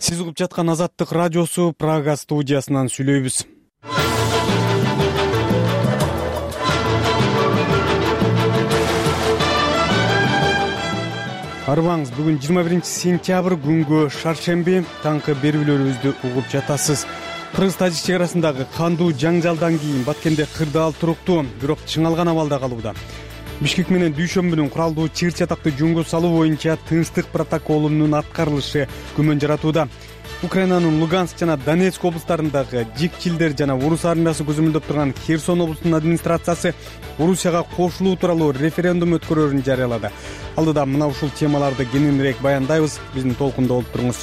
Сиз угуп жаткан Азаттык радиосу Прага студиясынан сүйлөйбүз. Арыбаңыз, бүгүн 21 сентябрь күнгө шаршемби, таңкы берүүлөрүбүздү угуп жатасыз. Кыргыз-Тажик чек арасындагы кандуу жаңжалдан кийин Баткенде кырдаал туруктуу, бирок чыңалган абалда калууда. Бишкек менен Дүйшөмбүнүн куралдуу чыр-чатакты жөнгө салуу боюнча тынчтык протоколунун аткарылышы күмөн жаратууда. Украинанын Луганск жана Донецк облустарындагы жикчилдер жана орус армиясы көзөмөлдөп турган Херсон облусунун администрациясы Орусияга кошулуу тууралуу референдум өткөрөөрүн жарыялады. Алдыда мына ушул темаларды кененирээк баяндайбыз. Биздин толкунда болуп туруңуз.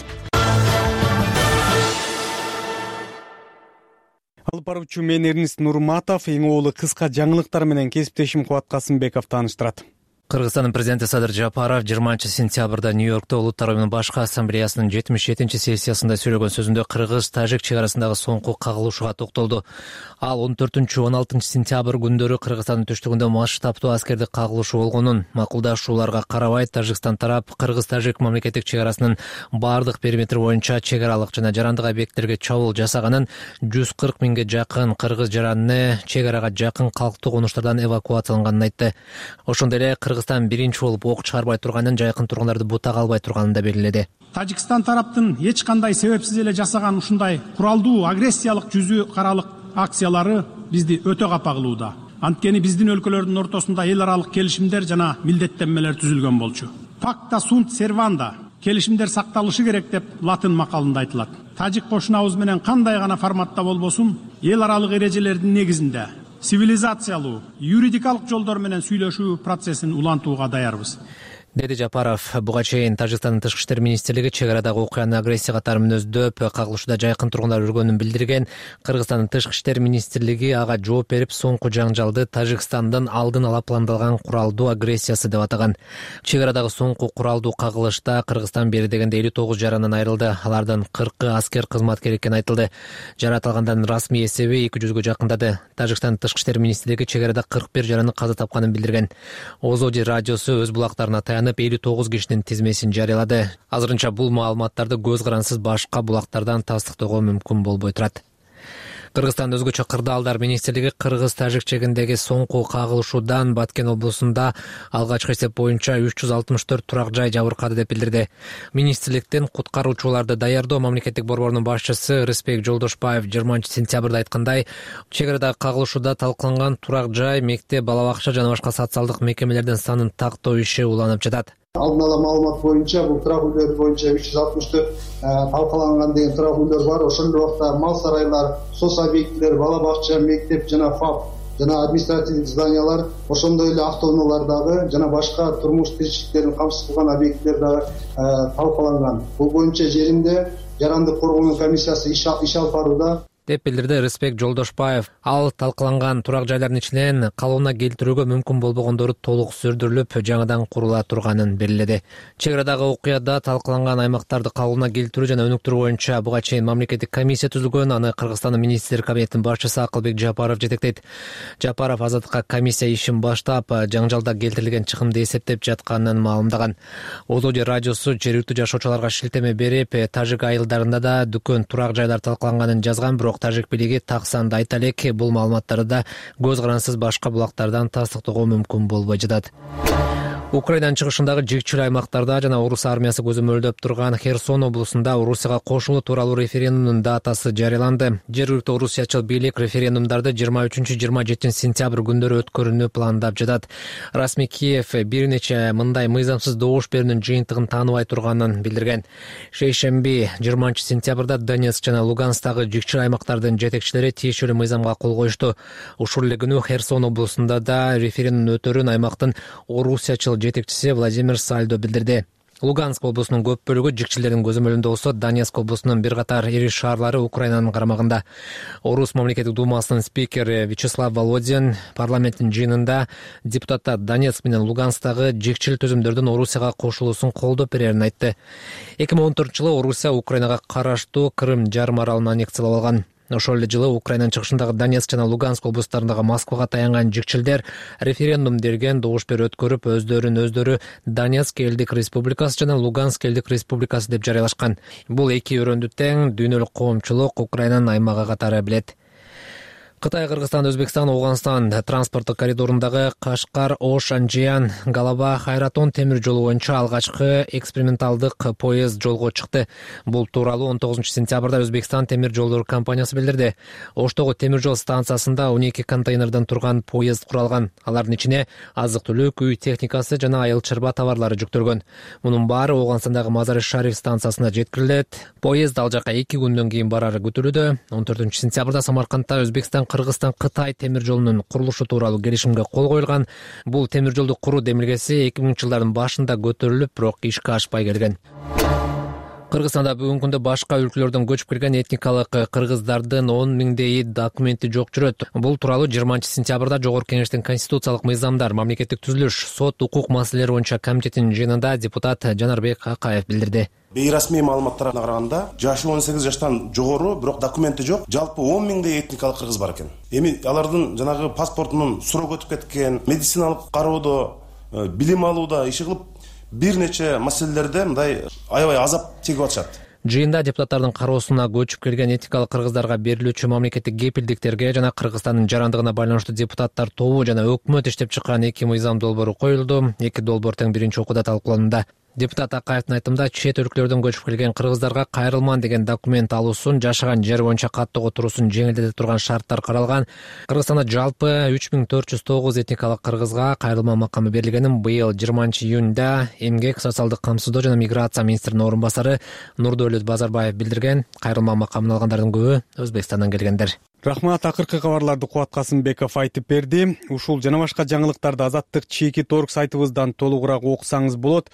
Алып баруучу мен Эрнист Нурматов, эң оолу кыска жаңылыктар менен кесиптешим Кубат Касымбеков тааныштырат. Кыргызстандын президенти Садыр Жапаров 20 сентябрда Нью-Йоркто Улуттар уюмунун башкы ассамблеясынын 77-чи сессиясында сөйлөгөн сөзүндө Кыргыз-Тажик чек арасындагы соңку кагылышууга токтолду. Ал 14-16 сентябрь күндөрү Кыргызстандын түштүгүндө масштабтуу аскердик кагылышуу болгонун, макулдашууларга карабай Тажикстан тарап Кыргыз-Тажик мамлекеттик чек арасынын бардык периметри боюнча чек аралык жана жарандык объекттерге чабуул жасаганын, 140 миңге жакын кыргыз жараны чек арага жакын калктуу конуштардан эвакуацияланганын айтты. Ошондой эле Кыргызстан биринчи болуп ок чыгарбай турганын, жайкын тургундарды бутага албай турганын да белгиледи. Тажикстан тараптын эч кандай себепсиз эле жасаган ушундай куралдуу агрессиялык жүзү каралык акциялары бизди өтө капагылууда. Анткени биздин өлкөлөрдүн ортосунда эл аралык келишимдер жана милдеттенмелер түзүлгөн болчу. Пакта сунт серванда келишимдер сакталышы керек деп латын макалында айтылат. Тажик кошунабыз менен кандай гана форматта болбосун, эл аралык эрежелердин негизинде цивилизациялуу, юридикалык жолдор менен сүйлөшүү процессин улантууга даярбыз, деди Жапаров. Буга чейин Тажикстандын тышкы иштер министрлиги чек арадагы окуяны агрессия катары мүнөздөп, кагылышууда жайкын тургундар өргөнүн билдирген. Кыргызстандын тышкы иштер министрлиги ага жооп берип, соңку жаңжалды Тажикстандын алдын ала пландалган куралдуу агрессиясы деп атаган. Чек арадагы соңку куралдуу кагылышта Кыргызстан бери дегенде 59 жарандан айрылды. Алардын 40 аскер кызматкер экени айтылды. Жаратылгандардын расмий эсеби 200гө жакындады. Тажикстандын тышкы иштер министрлиги чек арада 41 жараны каза тапканын билдирген. Озоди радиосу өз булактарына таянып 59 кишинин тизмесин жарыялады. Азырынча бул маалыматтарды көз карансыз башка булактардан тастыктоого мүмкүн болбой турат. Кыргызстандын өзгөчө кырдаалдар министрлиги Кыргыз-Тажик чегиндеги соңку кагылышуудан Баткен облусунда алгачкы эсеп боюнча 364 турак жай жабыркады деп билдирди. Министрликтин куткаруучуларды даярдоо мамлекеттик борборунун башчысы Рыспек Жолдошбаев 20 сентябрда айткандай, чек арадагы кагылышууда талкууланган турак жай, мектеп, бала бакча жана башка социалдык мекемелердин санын тактоо иши уланып жатат. Алдын ала маалымат боюнча бул турак үйлөр боюнча 364 талкаланган деген турак үйлөр бар. Ошондой убакта мал сарайлар, соц объектилер, бала бакча, мектеп жана ФАП жана административдик зданиялар, ошондой эле автоунаалар дагы жана башка турмуш тиричиликтерин камсыз кылган объекттер дагы талкаланган. Бул боюнча жеринде жарандык коргоонун комиссиясы иш алып барууда, деп билдирди Рыспек Жолдошбаев. Ал талкаланган турак жайлардын ичинен калыбына келтирүүгө мүмкүн болбогондору толук сүрдүрүлүп, жаңыдан курула турганын белгиледи. Чек арадагы окуяда талкаланган аймактарды калыбына келтирүү жана өнүктүрүү боюнча буга чейин мамлекеттик комиссия түзүлгөн. Аны Кыргызстандын министрлер кабинетинин башчысы Акылбек Жапаров жетектейт. Жапаров Азаттыкка комиссия ишин баштап, жаңжалда келтирилген чыгымды эсептеп жатканын маалымдаган. Озоди радиосу жергиликтүү жашоочуларга шилтеме берип, Тажик айылдарында да дүкөн, турак жайлар талкаланганын жазган, бирок Тажик бийлиги таксанды айта элек, бул маалыматтарды да көз карансыз башка булактардан тастыктоого мүмкүн болбой жатат. Украинанын чыгышындагы жикчил аймактарда жана орус армиясы көзөмөлдөп турган Херсон облусунда Орусияга кошулуу тууралуу референдумдун датасы жарыяланды. Жергиликтүү орусиячыл бийлик референдумдарды 23-27 сентябрь күндөрү өткөрүүнү пландап жатат. Расмий Киев бир нече мындай мыйзамсыз добуш берүүнүн жыйынтыгын тааныбай турганын билдирген. Шейшемби 20 сентябрда Донецк жана Луганстагы жикчил аймактардын жетекчилери тиешелүү мыйзамга кол коюшту. Ушул эле күнү Херсон облусунда да референдум өтөрүн аймактын орусиячыл жетекчиси Владимир Сальдо билдирди. Луганск облусунун көп бөлүгү жикчилердин көзөмөлүндө болсо, Донецк облусунун бир катар ири шаарлары Украинанын карамагында. Орус мамлекеттик думасынын спикери Вячеслав Володин парламенттин жыйынында депутаттар Донецк менен Луганстагы жикчил түзүмдөрдүн Орусияга кошулуусун колдоп берерин айтты. 2014-жылы Орусия Украинага караштуу Крым жарым аралын аннексиялап алган. Ошол эле жылы Украинанын чыгышындагы Донецк жана Луганск облустарындагы Москвага таянган жикчилдер референдум берген, добуш берүү өткөрүп, өздөрү Донецк элдик республикасы жана Луганск элдик республикасы деп жарыялашкан. Бул эки өрөөндү тең дүйнөлүк коомчулук Украинанын аймагы катары билет. Кытай, Кыргызстан, Өзбекстан, Ооганстан транспорттук коридорундагы Кашкар-Ош-Анжиян Галаба-Хайратон темир жолу боюнча алгачкы эксперименталдык поезд жолго чыкты. Бул тууралуу 19-сентябрда Өзбекстан темир жолдору компаниясы билдирди. Оштогу темир жол станциясында 12 контейнерден турган поезд куралган. Алардын ичине азык-түлүк, үй техникасы жана айыл чарба товарлары жүктөлгөн. Мунун баары Ооганстандагы Мазари-Шариф станциясына жеткирилет. Поезд ал жака 2 күндөн кийин барары күтүлүүдө. 14-сентябрда Самаркандда Өзбекстан, Кыргызстан, Кытай темир жолунун курулушу тууралуу келишимге кол коюлган. Бул темир жолду куруу демилгеси 2000-жылдардын башында көтөрүлүп, бирок ишке ашпай келген. Кыргызстанда бүгүнкү күндө башка өлкөлөрдөн көчүп келген этникалык кыргыздардын 10 миңдей документи жок жүрөт. Бул тууралуу 20-сентябрда Жогорку Кеңештин Конституциялык мыйзамдар, мамлекеттик түзүлүш, сот, укук маселелери боюнча комитетинин жыйынында депутат Жанарбек Акаев билдирди. Бейрасмий маалыматтарга караганда, жашы 18 жаштан жогору, бирок документи жок, жалпы 10 миңдей этникалык кыргыз бар экен. Эми алардын жанагы паспортунун суроо өтүп кеткен, медициналык кароодо, билим алууда иши кылып, бир нече маселелерде мындай аябай азап чегип атышат. Жыйында депутаттардын кароосуна көчүп келген этникалык кыргыздарга берилүүчү мамлекеттик кепилдиктерге жана Кыргызстандын жарандыгына байланыштуу депутаттар тобу жана өкмөт иштеп чыккан 2 мыйзам долбоору коюлду. 2 долбоор тең биринчи окууда талкууланууда. Депутат Акаевдин айтымында, чет өлкөлөрдөн көчүп келген кыргыздарга кайрылман деген документ алуусун, жашаган жер боюнча каттоого туруусун жеңилдете турган шарттар каралган. Кыргызстанда жалпы 3409 этникалык кыргызга кайрылма макамы берилгенин быйыл 20-июнда Эмгек, социалдык камсыздоо жана миграция министринин орун басары Нурдөөлөт Базарбаев билдирген. Кайрылма макамын алгандардын көбү Өзбекстандан келгендер. Рахмат, акыркы кабарларды Кубат Касымбеков айтып берди. Ушул жана башка жаңылыктарды Азаттык @org сайтыбыздан толугураак окусаңыз болот.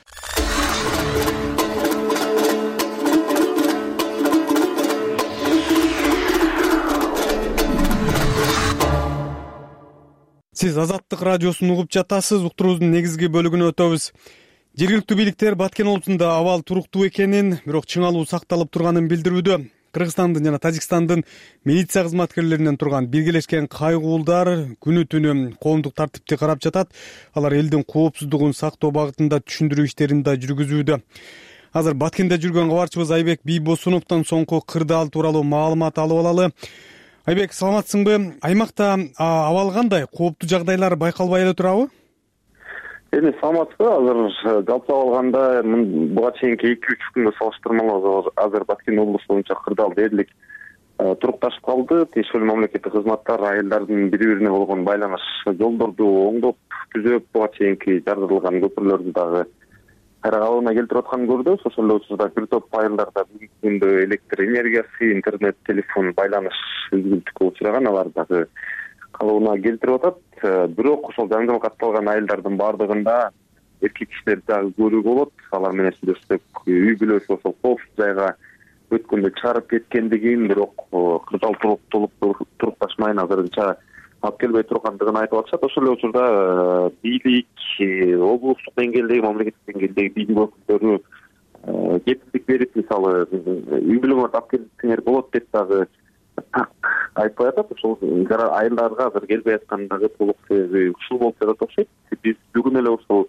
Сиз Азаттык радиосун угуп жатасыз. Уктуруубуздун негизги бөлүгүнө өтөбүз. Жергиликтүү бийликтер Баткен облусунда абал туруктуу экенин, бирок чыңалуу сакталып турганын билдирүүдө. Кыргызстандын жана Тажикстандын милиция кызматкерлеринен турган биргелешкен кайгуулдар күнү түнү коомдук тартипти карап жатат. Алар элдин коопсуздугун сактоо багытында түшүндүрүү иштерин да жүргүзүүдө. Азыр Баткенде жүргөн кабарчыбыз Айбек Бийбосуновдон соңку кырдаал тууралуу маалымат алып алалы. Айбек, саламатсыңбы? Аймакта абал кандай? Кооптуу жагдайлар байкалбай эле турабы? Саламатсызбы? Азыр жалпы алганда буга чейинки 2-3 күнгө салыштырмалуу азыр Баткен облусу боюнча кырдаал дээрлик турукташып калды. Тиешелүү мамлекеттик кызматтар айылдардын бири-бирине болгон байланыш жолдорду оңдоп, түзөп, буга чейинки жардырылган көпүрлөрдү дагы кайра калыбына келтирип атканын көрдүк. Ошол эле учурда бир топ айылдарда бүгүнкү күндө электр энергиясы, интернет, телефон байланыш үзүлүшкө учураган, алар дагы калыбына келтирип атат. Бирок ошол жаңжал катталган айылдардын баардыгында эркек кишилер дагы көрүүгө болот. Алар менен сүйлөшсөк, үй бүлөсү ошол коопсуз жайга өткөндө чыгарып кеткендигин, бирок кырдаал турукташмайын азырынча алып келбей тургандыгын айтып атышат. Ошол эле учурда бийлик, облустук деңгээлдеги, мамлекеттик деңгээлдеги бийлик өкүлдөрү кепилдик берип, мисалы, үй бүлөңөрдү алып келсеңер болот деп дагы айтпай атат. Ошол айылдарга азыр келбей аткан дагы толук себеби ушул болуп жатат окшойт. Биз бүгүн эле ошол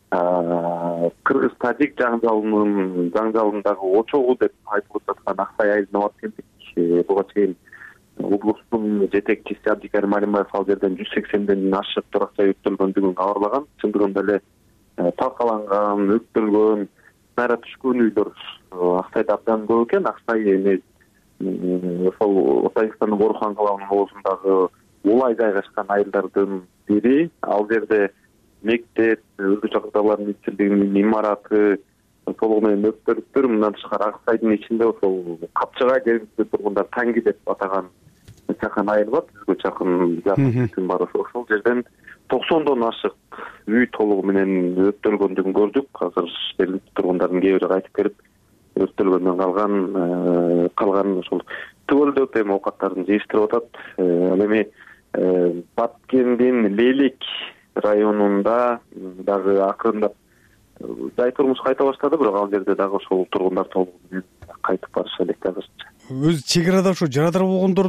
кыргыз-тажик жаңжалындагы очогу деп айтылып жаткан Аксай айылына барып келдик. Буга чейин облустун жетекчиси Абдикарим Алимбаев ал жерден 180ден ашык турак жай өттөлгөндүгүн кабарлаган. Чындыгында эле талкаланган, өттөлгөн, снаряд түшкөн үйлөр Аксайда абдан көп экен. Аксай ошол Тажикстандын Борухан калабынын оозундагы улай жайгашкан айылдардын бири. Ал жерде мектеп, өзгөчө кырдаалдын министрлигинин имараты толугу менен өттөрүптүр. Мындан тышкары Аксайдын ичинде ошол Капчыгай жергиликтүү тургундар Танги деп атаган чакан айыл бар. Жүзгө чакын жакын бар. Ошол жерден 90дон ашык үй толугу менен өттөлгөндүгүн көрдүк. Азыр жергиликтүү тургундардын кээ бири кайтып келип өттөлгөндөн калган ошол түгөлдөп эми оокаттарын жыйыштырып атат. Ал эми Баткендин Лелик районунда дагы акырындап жай турмуш кайта баштады, бирок ал жерде дагы ошол тургундар толугу менен кайтып барыша элек азырча. өзү чек арада ошо жарадар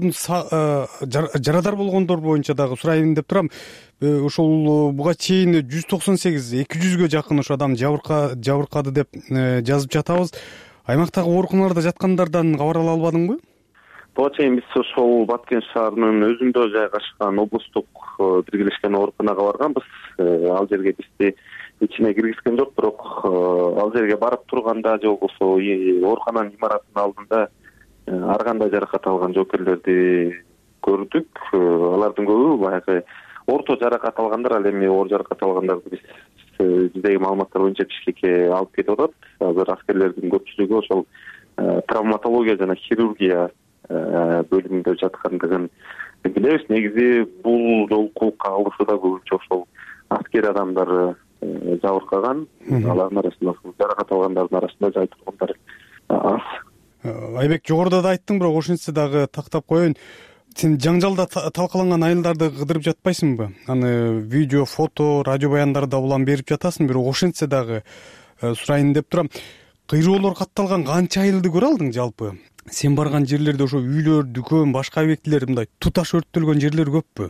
болгондор боюнча дагы сурайын деп турам. Ошол буга чейин 198-200гө жакын ошо адам жабыркады деп жазып жатабыз. Аймактагы ооруканаларда жаткандардан кабар ала албадыңбы? Буга чейин биз ошол Баткен шаарынын өзүндө жайгашкан облустук биргелешкен ооруканага барганбыз. Ал жерге бизди ичине киргизген жок, бирок ал жерге барып турганда же болбосо оорукананын имаратынын алдында ар кандай жаракат алган жоокерлерди көрдүк. Алардын көбү баягы орто жаракат алгандар, ал эми оор жаракат алгандарды биздеги маалыматтар боюнча Бишкекке алып кетип атат. Азыр аскерлердин көпчүлүгү ошол травматология жана хирургия бөлүмүндө жаткандыгын билебиз. Негизи бул жолку кагылышууда көбүнчө ошол аскер адамдар жабыркаган. Алардын арасында жаракат алгандардын арасында жай тургундар аз. Айбек, жогоруда да айттың, бирок ошентсе дагы тактап коеюн. Сен жаңжалда талкаланган айылдарды кыдырып жатпайсыңбы? Аны видео, фото, радио баяндарды улам берип жатасың, бирок ошентсе дагы сурайын деп турам. Кыйроолор катталган канча айылды көрө алдың жалпы? Сен барган жерлерде ошо үйлөр, дүкөн, башка объектилер мындай туташ өрттөлгөн жерлер көппү?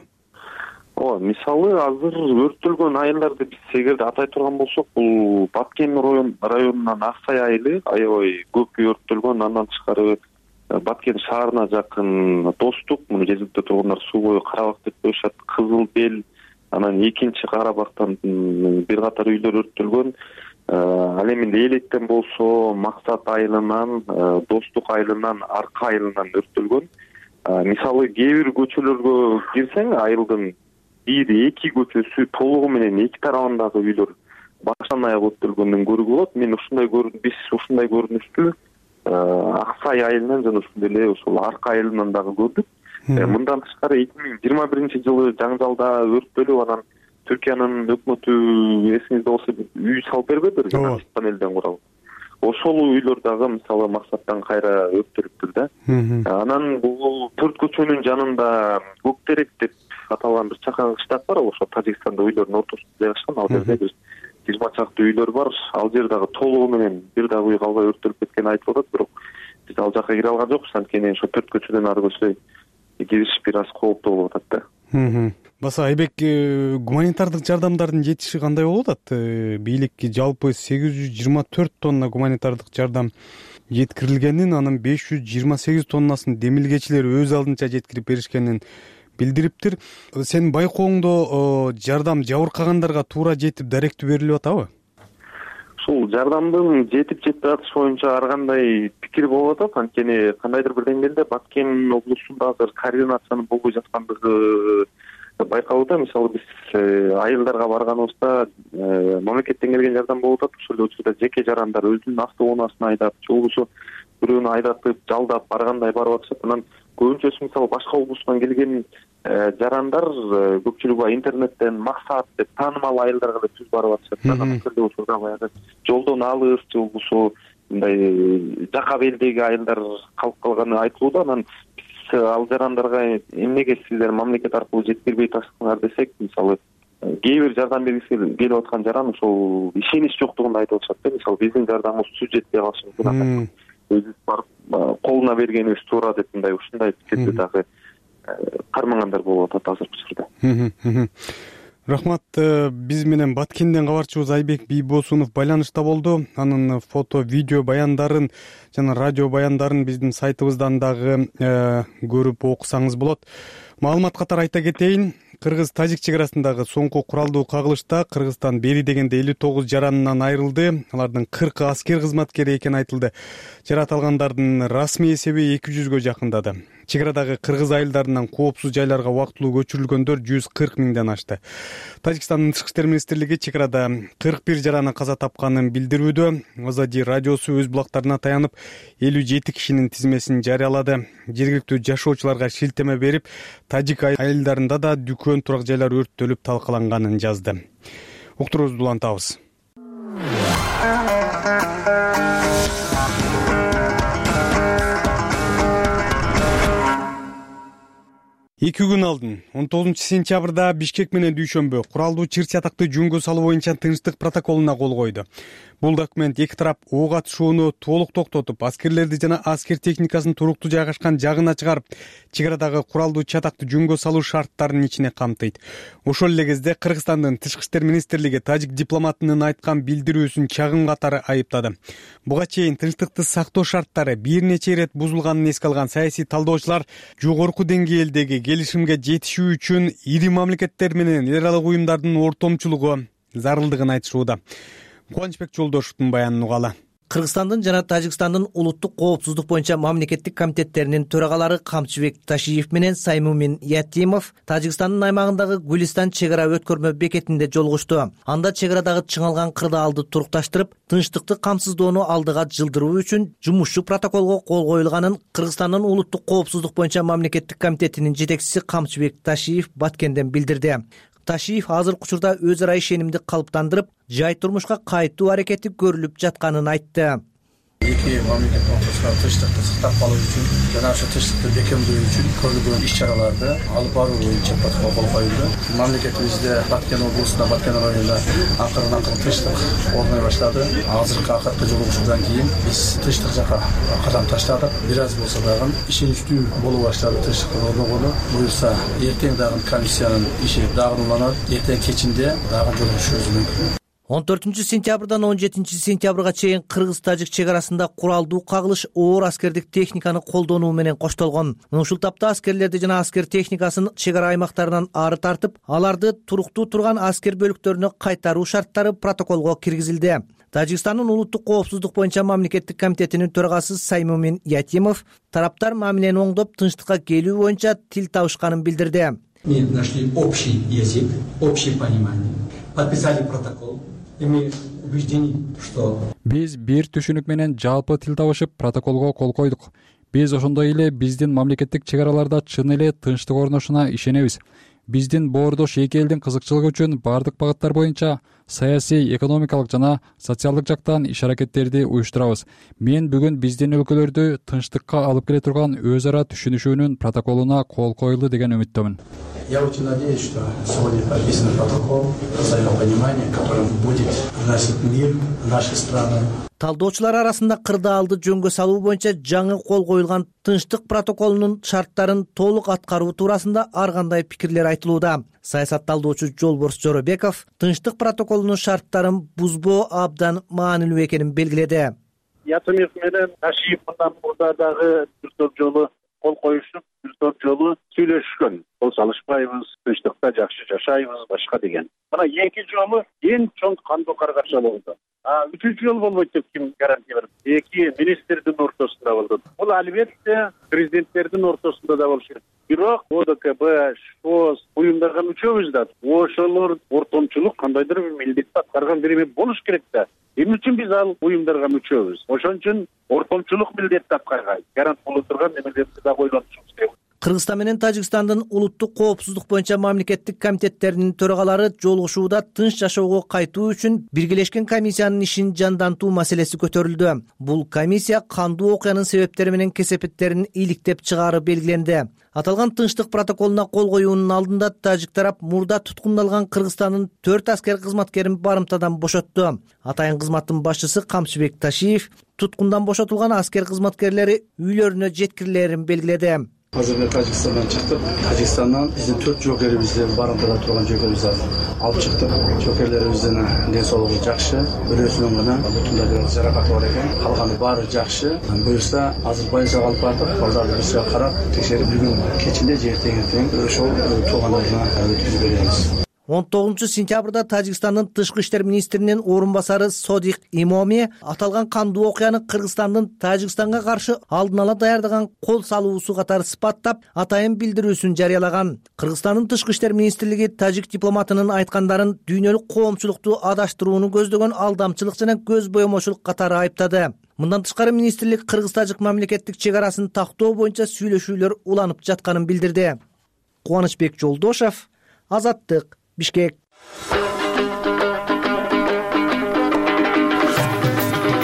Мисалы азыр өрттөлгөн айылдарды биз эгерде атай турган болсок, бул Баткен районунан Аксай айылы аябай көп өрттөлгөн. Андан тышкары Баткен шаарына жакын Достук, муну жергиликтүү тургундар суу бою Карабак деп коюшат, Кызыл Бел, анан экинчи Карабактан бир катар үйлөр өрттөлгөн. Ал эми Лейлектен болсо Максат айылынан, Достук айылынан, Арка айылынан өрттөлгөн. Мисалы кээ бир көчөлөргө кирсең, айылдын 1-2 көчөсү толугу менен эки тарабындагы үйлөр баштан аяк өрттөлгөндүн көрүүгө болот. Мен биз ушундай көрүнүштү Аксай айылынан жана ошондой эле ошол Арка айылынан дагы көрдүк. Мындан тышкары 2001-жылы жаңжалда өрттөлүп, анан Түркиянын өкмөтү эсиңизде болсо үй салып бербедиби, жаңы панелден куралып. Ошол үйлөр дагы мисалы Максаттан кайра өрттөлүптүр да. Анан бул 4 көчөнүн жанында Көктерек деп аталган бир чакан кыштак бар, ошо Тажикстанда үйлөрдүн ортосунда жайгашкан. Ал жерде бир 20 чакты үйлөр бар. Ал жер дагы толугу менен бир дагы үй калбай өрттөлүп кеткени айтылып атат, бирок биз ал жакка кире алган жокпуз. Анткени ошо 4 көчөдөн ары көчө кириш бир аз кооптуу болуп атат да. Баса Айбек, гуманитардык жардамдардын жетиши кандай болуп атат? Бийлик жалпы 824 тонна гуманитардык жардам жеткирилгенин, анын 528 тоннасын демилгечилер өз алдынча жеткирип беришкенин билдириптир. Сенин байкооңдо жардам жабыркагандарга туура жетип даректүү берилип атабы? Ушул жардамдын жетип жатышы боюнча ар кандай пикир болуп атат. Анткени кандайдыр бир деңгээлде Баткен облусунда азыр координациянын болбой жаткандыгы байкалууда. Мисалы биз айылдарга барганыбызда мамлекеттен келген жардам болуп атат. Ошол учурда жеке жарандар өзүнүн автоунаасына айдап, же болбосо бирөөнү айдатып, жалдап баргандай барып атышат. Анан көбүнчөсү мисалы башка облустан келген жарандар көпчүлүгү интернеттен Максат деп таанымал айылдарга да түз барып атышат. Анан ошол учурда баягы жолдон алыс, же болбосо мындай жака белдеги айылдар калып калганы айтылууда. Анан ал жарандарга эмнеге сиздер мамлекет аркылуу жеткирбей атасыңар десек, мисалы кээ бир жардам бергиси келип аткан жаран ошол ишенич жоктугун айтып атышат да. Мисалы биздин жардамыбыз түз жетпей калышы мүмкүн, өзүбүз барып колуна бергенибиз туура деп мындай ушундай пикирди дагы кармангандар болуп атат азыркы учурда. Рахмат. Биз менен Баткенден кабарчыбыз Айбек Бийбосунов байланышта болду. Анын фото, видео баяндарын жана радио баяндарын биздин сайтыбыздан дагы көрүп окусаңыз болот. Маалымат катары айта кетейин. Кыргыз-Тажик чек арасындагы соңку куралдуу кагылышта Кыргызстан бери дегенде 59 жаранынан айрылды. Алардын 40 аскер кызматкери экени айтылды. Жаракат алгандардын расмий эсеби 200гө жакындады. Чек арадагы кыргыз айылдарынан коопсуз жайларга убактылуу көчүрүлгөндөр 140 миңден ашты. Тажикстандын тышкы иштер министрлиги чек арада 41 жараны каза тапканын билдирүүдө. Азади радиосу өз булактарына таянып 57 кишинин тизмесин жарыялады. Жергиликтүү жашоочуларга шилтеме берип, тажик айылдарында да дүкөн, турак жайлар өрттөлүп талкаланганын жазды. Уктуруубузду улантабыз. 2 күн алдын 19 сентябрда Бишкек менен Дүйшөмбө куралдуу чыр чатакты жөнгө салуу боюнча тынчтык протоколуна кол койду. Бул документ эки тарап ок атышууну толук токтотуп, аскерлерди жана аскер техникасын туруктуу жайгашкан жагына чыгарып, чек арадагы куралдуу чатакты жөнгө салуу шарттарынын ичине камтыйт. Ошол эле кезде Кыргызстандын Тышкы иштер министрлиги тажик дипломатынын айткан билдирүүсүн чагым катары айыптады. Буга чейин тынчтыкты сактоо шарттары бир нече ирет бузулганын эске алган саясий талдоочулар жогорку деңгээлдеги келишимге жетишүү үчүн ири мамлекеттер менен эл аралык уюмдардын ортомчулугу зарылдыгын айтышууда. Кубанычбек Жолдошовдун баянын угалы. Кыргызстандын жана Тажикстандын улуттук коопсуздук боюнча мамлекеттик комитеттеринин төрагалары Камчыбек Ташиев менен Саймумин Ятимов Тажикстандын аймагындагы Гулистан чек ара өткөрмө бекетинде жолугушту. Анда чек арадагы чыңалган кырдаалды турукташтырып, тынчтыкты камсыздоону алдыга жылдыруу үчүн жумушчу протоколго кол коюлганын Кыргызстандын улуттук коопсуздук боюнча мамлекеттик комитетинин жетекчиси Камчыбек Ташиев Баткенден билдирди. Ташиев азыркы учурда өз ара ишенимди калыптандырып, жай турмушка кайтуу аракети көрүлүп жатканын айтты. Эки мамлекет ортосунда тынчтыкты сактап калуу үчүн жана ошо тынчтыкты бекемдөө үчүн көрүлгөн иш-чараларды алып баруу боюнча протокол кол коюлду. Мамлекетибизде Баткен облусунда, Баткен районунда акырын тынчтык орной баштады. Азыркы акыркы жолугушуудан кийин биз тынчтык жака кадам таштадык. Бир аз болсо дагы ишеничтүү боло баштады тынчтыктын орногону. Буюрса эртең дагы комиссиянын иши дагы уланат. Эртең кечинде дагы жолугушуубуз мүмкүн. 14-сентябрдан 17-сентябрга чейин Кыргыз-Тажик чек арасында куралдуу кагылыш оор аскердик техниканы колдонуу менен коштолгон. Ушул тапта аскерлерди жана аскер техникасын чек ара аймактарынан ары тартып, аларды туруктуу турган аскер бөлүктөрүнө кайтаруу шарттары протоколго киргизилди. Тажикстандын улуттук коопсуздук боюнча мамлекеттик комитетинин төрагасы Саймумин Ятимов тараптар мамилени оңдоп, тынчтыкка келүү боюнча тил табышканын билдирди. Мы нашли общий язык, общее понимание, подписали протокол. Биз бир түшүнүк менен жалпы тил табышып, протоколго кол койдук. Биз ошондой эле биздин мамлекеттик чек араларда чын эле тынчтык орношуна ишенебиз. Биздин боордош эки элдин кызыкчылыгы үчүн бардык багыттар боюнча саясий, экономикалык жана социалдык жактан иш аракеттерди уюштурабыз. Мен бүгүн биздин өлкөлөрдү тынчтыкка алып келе турган өз ара түшүнүшүүнүн протоколуна кол коюлду деген үмүттөмүн. Я очень надеюсь, что сегодня подписан протокол взаимопонимания, которым будет вносить мир в наши страны. Талдоочулар арасында кырдаалды жөнгө салуу боюнча жаңы кол коюлган тынчтык протоколунун шарттарын толук аткаруу туурасында ар кандай пикирлер айтылууда. Саясат талдоочу Жолборс Жоробеков тынчтык протоколунун шарттарын бузбоо абдан маанилүү экенин белгиледи. Ятимов менен Ташиев мындан мурда дагы бир жолу кол коюшуп, бир жолу сүйлөшкөн. Кол салышпайбыз, тынчтыкта жакшы жашайбыз, башка деген. Мына эки жолу эң чоң кандуу каргаш болду. Үчүнчү жол болбойт деп ким гарантия берет? Эки министрдин ортосунда болду. Бул албетте президенттердин ортосунда да болушу керек. Бирок ОДКБ, ШОС уюмдарга мүчөбүз да. Ошолор ортомчулук кандайдыр бир милдетти аткарган бири болуш керек да. Эмне үчүн биз ал уюмдарга мүчөбүз? Ошон үчүн ортомчулук милдетти аткарган, гарант боло турган немелерди да ойлонушубуз керек. Кыргызстан менен Тажикстандын улуттук коопсуздук боюнча мамлекеттик комитеттеринин төрагалары жолугушууда тынч жашоого кайтуу үчүн биргелешкен комиссиянын ишин жандантуу маселеси көтөрүлдү. Бул комиссия кандуу окуянын себептери менен кесепеттерин иликтеп чыгаары белгиленди. Аталган тынчтык протоколуна кол коюунун алдында тажик тарап мурда туткундалган Кыргызстандын 4 аскер кызматкерин барымтадан бошотту. Атайын кызматтын башчысы Камчыбек Ташиев туткундан бошотулган аскер кызматкерлери үйлөрүнө жеткирилерин белгиледи. Азыр Тажикстандан чыктык. Тажикстандан биздин 4 жокерибизди барымтада турган жокерибизди алып чыктык. Жокерлерибиздин ден соолугу жакшы, бирөөсүнүн гана бүтүндөй бир жаракаты бар экен. Калганы баары жакшы. Буюрса азыр больницага алып бардык. Балдарды биз карап, текшерип бүгүн кечинде же эртең ошол туугандарына өткүзүп беребиз. 19-сентябрда Тажикстандын Тышкы иштер министринин орун басары Содик Имоми аталган кандуу окуяны Кыргызстандын Тажикстанга каршы алдын ала даярдаган кол салуусу катары сыпаттап, атайын билдирүүсүн жарыялаган. Кыргызстандын Тышкы иштер министрлиги тажик дипломатынын айткандарын дүйнөлүк коомчулукту адаштырууну көздөгөн алдамчылык жана көз боемочулук катары айыптады. Мындан тышкары министрлик Кыргыз-Тажик мамлекеттик чек арасын тактоо боюнча сүйлөшүүлөр уланып жатканын билдирди. Кубанычбек Жолдошов, Азаттык, Бишкек.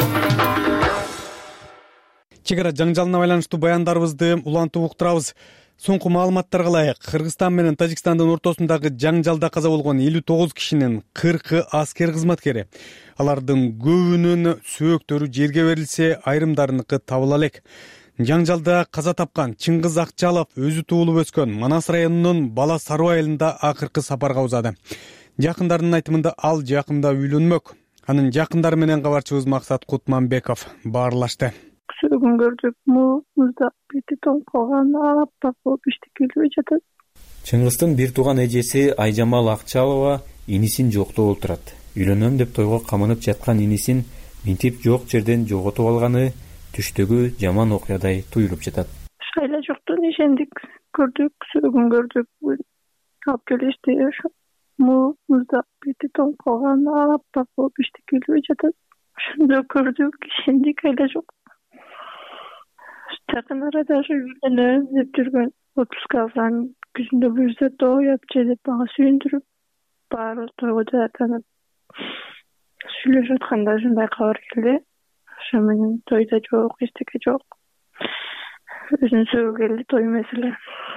Чек ара жаңжалына байланыштуу баяндарыбызды улантып уктурабыз. Соңку маалыматтарга ылайык, Кыргызстан менен Тажикстандын ортосундагы жаңжалда каза болгон 59 кишинин 40-ы аскер кызматкери. Алардын көбүнүн сөөктөрү жерге берилсе, айрымдарыныкы табыла элек. Жаңжалда каза тапкан Чыңгыз Акчалов өзү туулуп өскөн Манас районунун Бала Сароо айылында акыркы сапарга узады. Жакындарынын айтымында ал жакында үйлөнмөк. Анын жакындары менен кабарчыбыз Максат Кутманбеков баарлашты. Сөгүн көрдүк, музда бити тоңуп калган, аппак болуп иштекелбей жатат. Чыңгыздын бир тууган эжеси Айжамал Акчалова инисин жоктоп отурат. Үйлөнөм деп тойго камынып жаткан инисин минтип жок жерден жоготуп алганы түштөгү жаман окуядай туюлуп жатат. Шайла жоктун ишендик, көрдүк, сөгүн көрдүк. Алып келишти, музда бити тоңуп калган, аппак болуп иштекелбей жатат. Ошондо көрдүк, ишендик, айла жок. Жакын арада ушу үйлөнөм деп жүргөн отпускка алган күзүндө буюрса тояп же деп мага сүйүндүрүп баары тойго даярданып сүйлөшүп атканда ушундай кабар келди. Ошо менен тойда жок, эчтеке жок. Өзүн сөөгө келди, той эмес эле.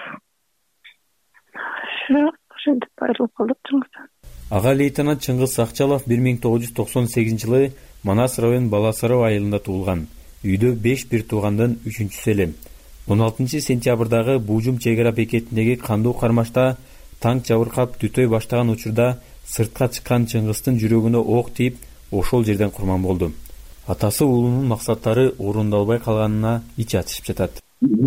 Ошентип айрылып калдык Чыңгыздан. Ага лейтенант Чыңгыз Акчалов 1998-жылы Манас район Бала Сароо айылында туулган. Үйдө 5 бир туугандын 3-чүсү эле. 16 сентябрдагы Буужум чек ара бекетиндеги кандуу кармашта танк жабыркап түтөй баштаган учурда сыртка чыккан Чыңгыздын жүрөгүнө ок тийип, ошол жерден курман болду. Атасы уулунун максаттары орундалбай калганына ич ачышып жатат.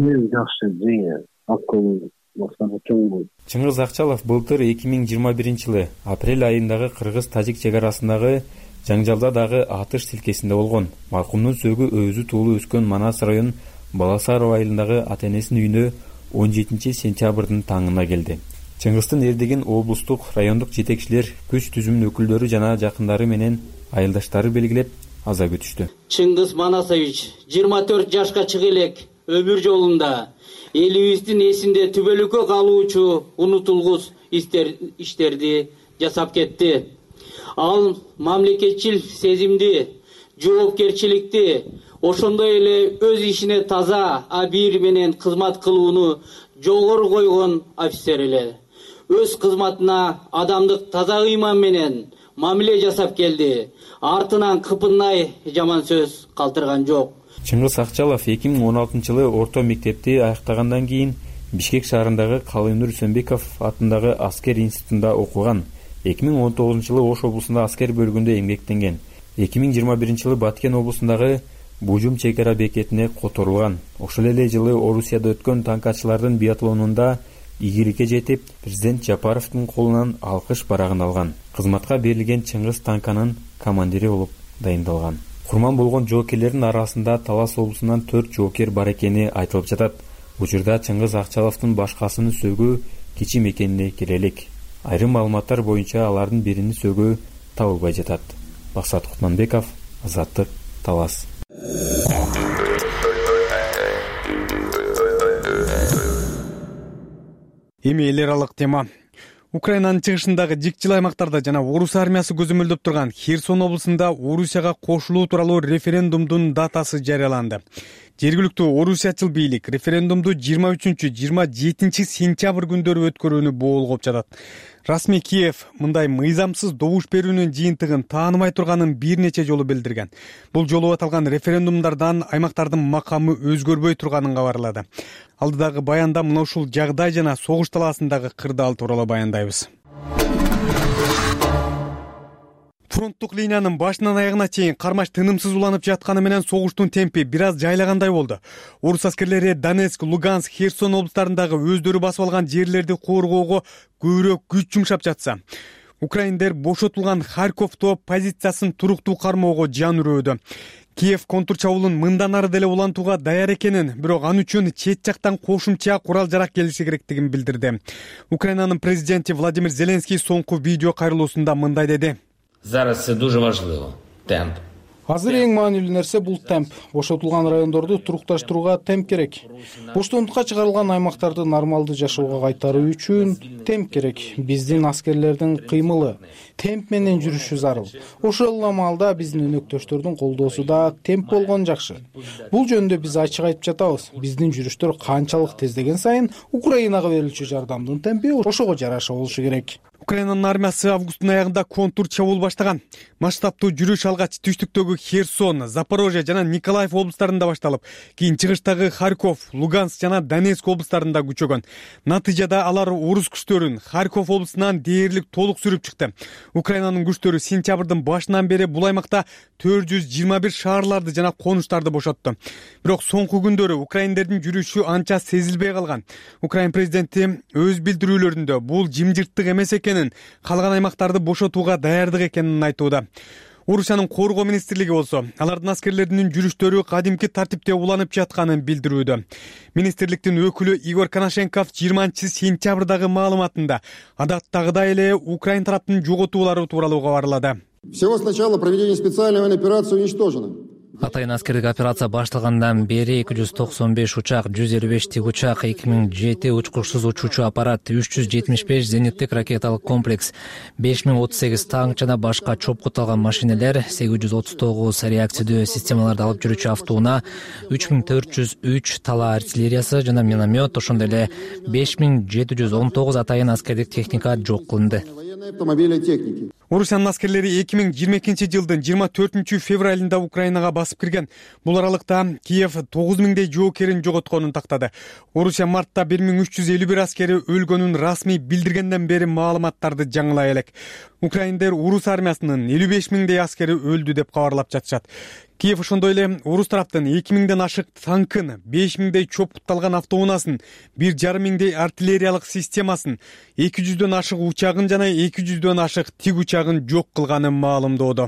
Чыңгыз Акчалов былтыр 2021-жылы апрель айындагы Кыргыз-Тажик чек арасындагы жаңжалда дагы атыш тилкесинде болгон. Маркумдун сөөгү өзү туулуп өскөн Манас район Бала Сароо айылындагы ата-энесинин үйүнө 17 сентябрдын таңына келди. Чыңгыздын эрдигин облустук, райондук жетекчилер, күч түзүмүнүн өкүлдөрү жана жакындары менен айылдаштары белгилеп аза күтүштү. Чыңгыз Манасович 24 жашка чыга элек өмүр жолунда элибиздин эсинде түбөлүккө калуучу унутулгус иштерди жасап кетти. Ал мамлекетчил сезимди, жоопкерчиликти, ошондой эле өз ишине таза, абийир менен кызмат кылууну жогору койгон офицер эле. Өз кызматына адамдык таза ыйман менен мамиле жасап келди. Артынан кыпынай жаман сөз калтырган жок. Чыңгыз Акчалов 2016-жылы орто мектепти аяктагандан кийин Бишкек шаарындагы Калыйнур Сөнбеков атындагы аскер институтунда окуган. 2019-жылы Ош облусунда аскер бөлүгүндө эмгектенген. 2021-жылы Баткен облусундагы Буужум чек ара бекетине которулган. Ошол эле жылы Орусияда өткөн танкачылардын биатлонунда ийгиликке жетип, президент Жапаровдун колунан алкыш барагын алган. Кызматка берилген Чыңгыз танканын командири болуп дайындалган. Курман болгон жоокерлердин арасында Талас облусунан 4 жоокер бар экени айтылып жатат. Учурда Чыңгыз Акчаловдун башкасынын сөөгү кичим экенине келелик. Айрым маалыматтар боюнча алардын биринин сөөгү табылбай жатат. Максат Кутманбеков, Азаттык, Талас. Эми эл аралык тема. Украинанын чыгышындагы жик жыл аймактарда жана орус армиясы көзөмөлдөп турган Херсон облусунда Орусияга кошулуу тууралуу референдумдун датасы жарыяланды. Жергиликтүү орусиячыл бийлик референдумду 23-27 сентябрь күндөрү өткөрүүнү боолгоп жатат. Расмий Киев мындай мыйзамсыз добуш берүүнүн жыйынтыгын тааныбай турганын бир нече жолу билдирген. Бул жолу аталган референдумдардан аймактардын макамы өзгөрбөй турганын кабарлады. Алдыдагы баянда мына ушул жагдай жана согуш талаасындагы кырдаал тууралуу баяндайбыз. Фронттук линиянын башынан аягына чейин кармаш тынымсыз уланып жатканы менен согуштун темпи бир аз жайлагандай болду. Орус аскерлери Донецк, Луганск, Херсон облустарындагы өздөрү басып алган жерлерди коргоого көбүрөөк күч жумшап жатса, украиндер бошотулган Харьковто позициясын туруктуу кармоого жан үрөөдө. Киев контур чабуулун мындан ары деле улантууга даяр экенин, бирок ал үчүн чет жактан кошумча курал-жарак келиши керектигин билдирди. Украинанын президенти Владимир Зеленский соңку видео кайрылуусунда мындай деди. Зараз це дуже важливо. Темп. Азыр эң маанилүү нерсе бул темп. Бошотулган райондорду турукташтырууга темп керек. Боштондукка чыгарылган аймактарды нормалдуу жашоого кайтаруу үчүн темп керек. Биздин аскерлердин кыймылы, темп менен жүрүшү зарыл. Ошол эле маалда биздин өнөктөштөрдүн колдоосу да темп болгон жакшы. Бул жөнүндө биз ачык айтып жатабыз. Биздин жүрүштөр канчалык тездеген сайын Украинага берилчү жардамдын темпи ошого жараша болушу керек. Украинанын армиясы августтун аягында контур чабуул баштаган. Масштабтуу жүрүш алгач түштүктөгү Херсон, Запорожье жана Николаев облустарында башталып, кийин чыгыштагы Харьков, Луганск жана Донецк облустарында күчөгөн. Натыйжада алар орус күчтөрүн Харьков облусунан дээрлик толук сүрүп чыкты. Украинанын күчтөрү сентябрдын башынан бери бул аймакта 421 шаарларды жана конуштарды бошотту. Бирок соңку күндөрү украиндердин жүрүшү анча сезилбей калган. Украин президенти өз билдирүүлөрүндө бул жымжырттык эмес экенин, калган аймактарды бошотууга даярдык экенин айтууда. Орусиянын коргоо министрлиги болсо, алардын аскерлеринин жүрүштөрү кадимки тартипте уланып жатканын билдирүүдө. Министрликтин өкүлү Игорь Коношенков 20-сентябрдагы маалыматында адаттагыдай эле Украин тараптын жоготуулары тууралуу кабарлады. Всего с начала проведения специальной военной операции уничтожено. Атайын аскердик операция башталгандан бери 295 учак, 155 тик учак, 2007 учкучсуз учуучу аппарат, 375 зениттик ракеталык комплекс, 5038 танк жана башка чопкуталган машинелер, 839 реакциядуу системаларды алып жүрүүчү автоунаа, 3403 тала артиллериясы жана миномет, ошондой эле 5719 атайын аскердик техника жок кылынды. Орусиянын аскерлери 2022-жылдын 24 февралында Украинага басып кирген. Бул аралыкта Киев 9000дей жоокерин жоготконун тактады. Орусия мартта 1351 аскери өлгөнүн расмий билдиргенден бери маалыматтарды жаңылай элек. Украиндер урус армиясынын 55 000дей аскери өлдү деп кабарлап жатышат. Киев ошондой эле орус тараптын 2000ден ашык танкын, 5000дей чопкутталган автоунаасын, 1500дей артиллериялык системасын, 200дөн ашык учагын жана 200дөн ашык тик учагын жок кылганын маалымдоодо.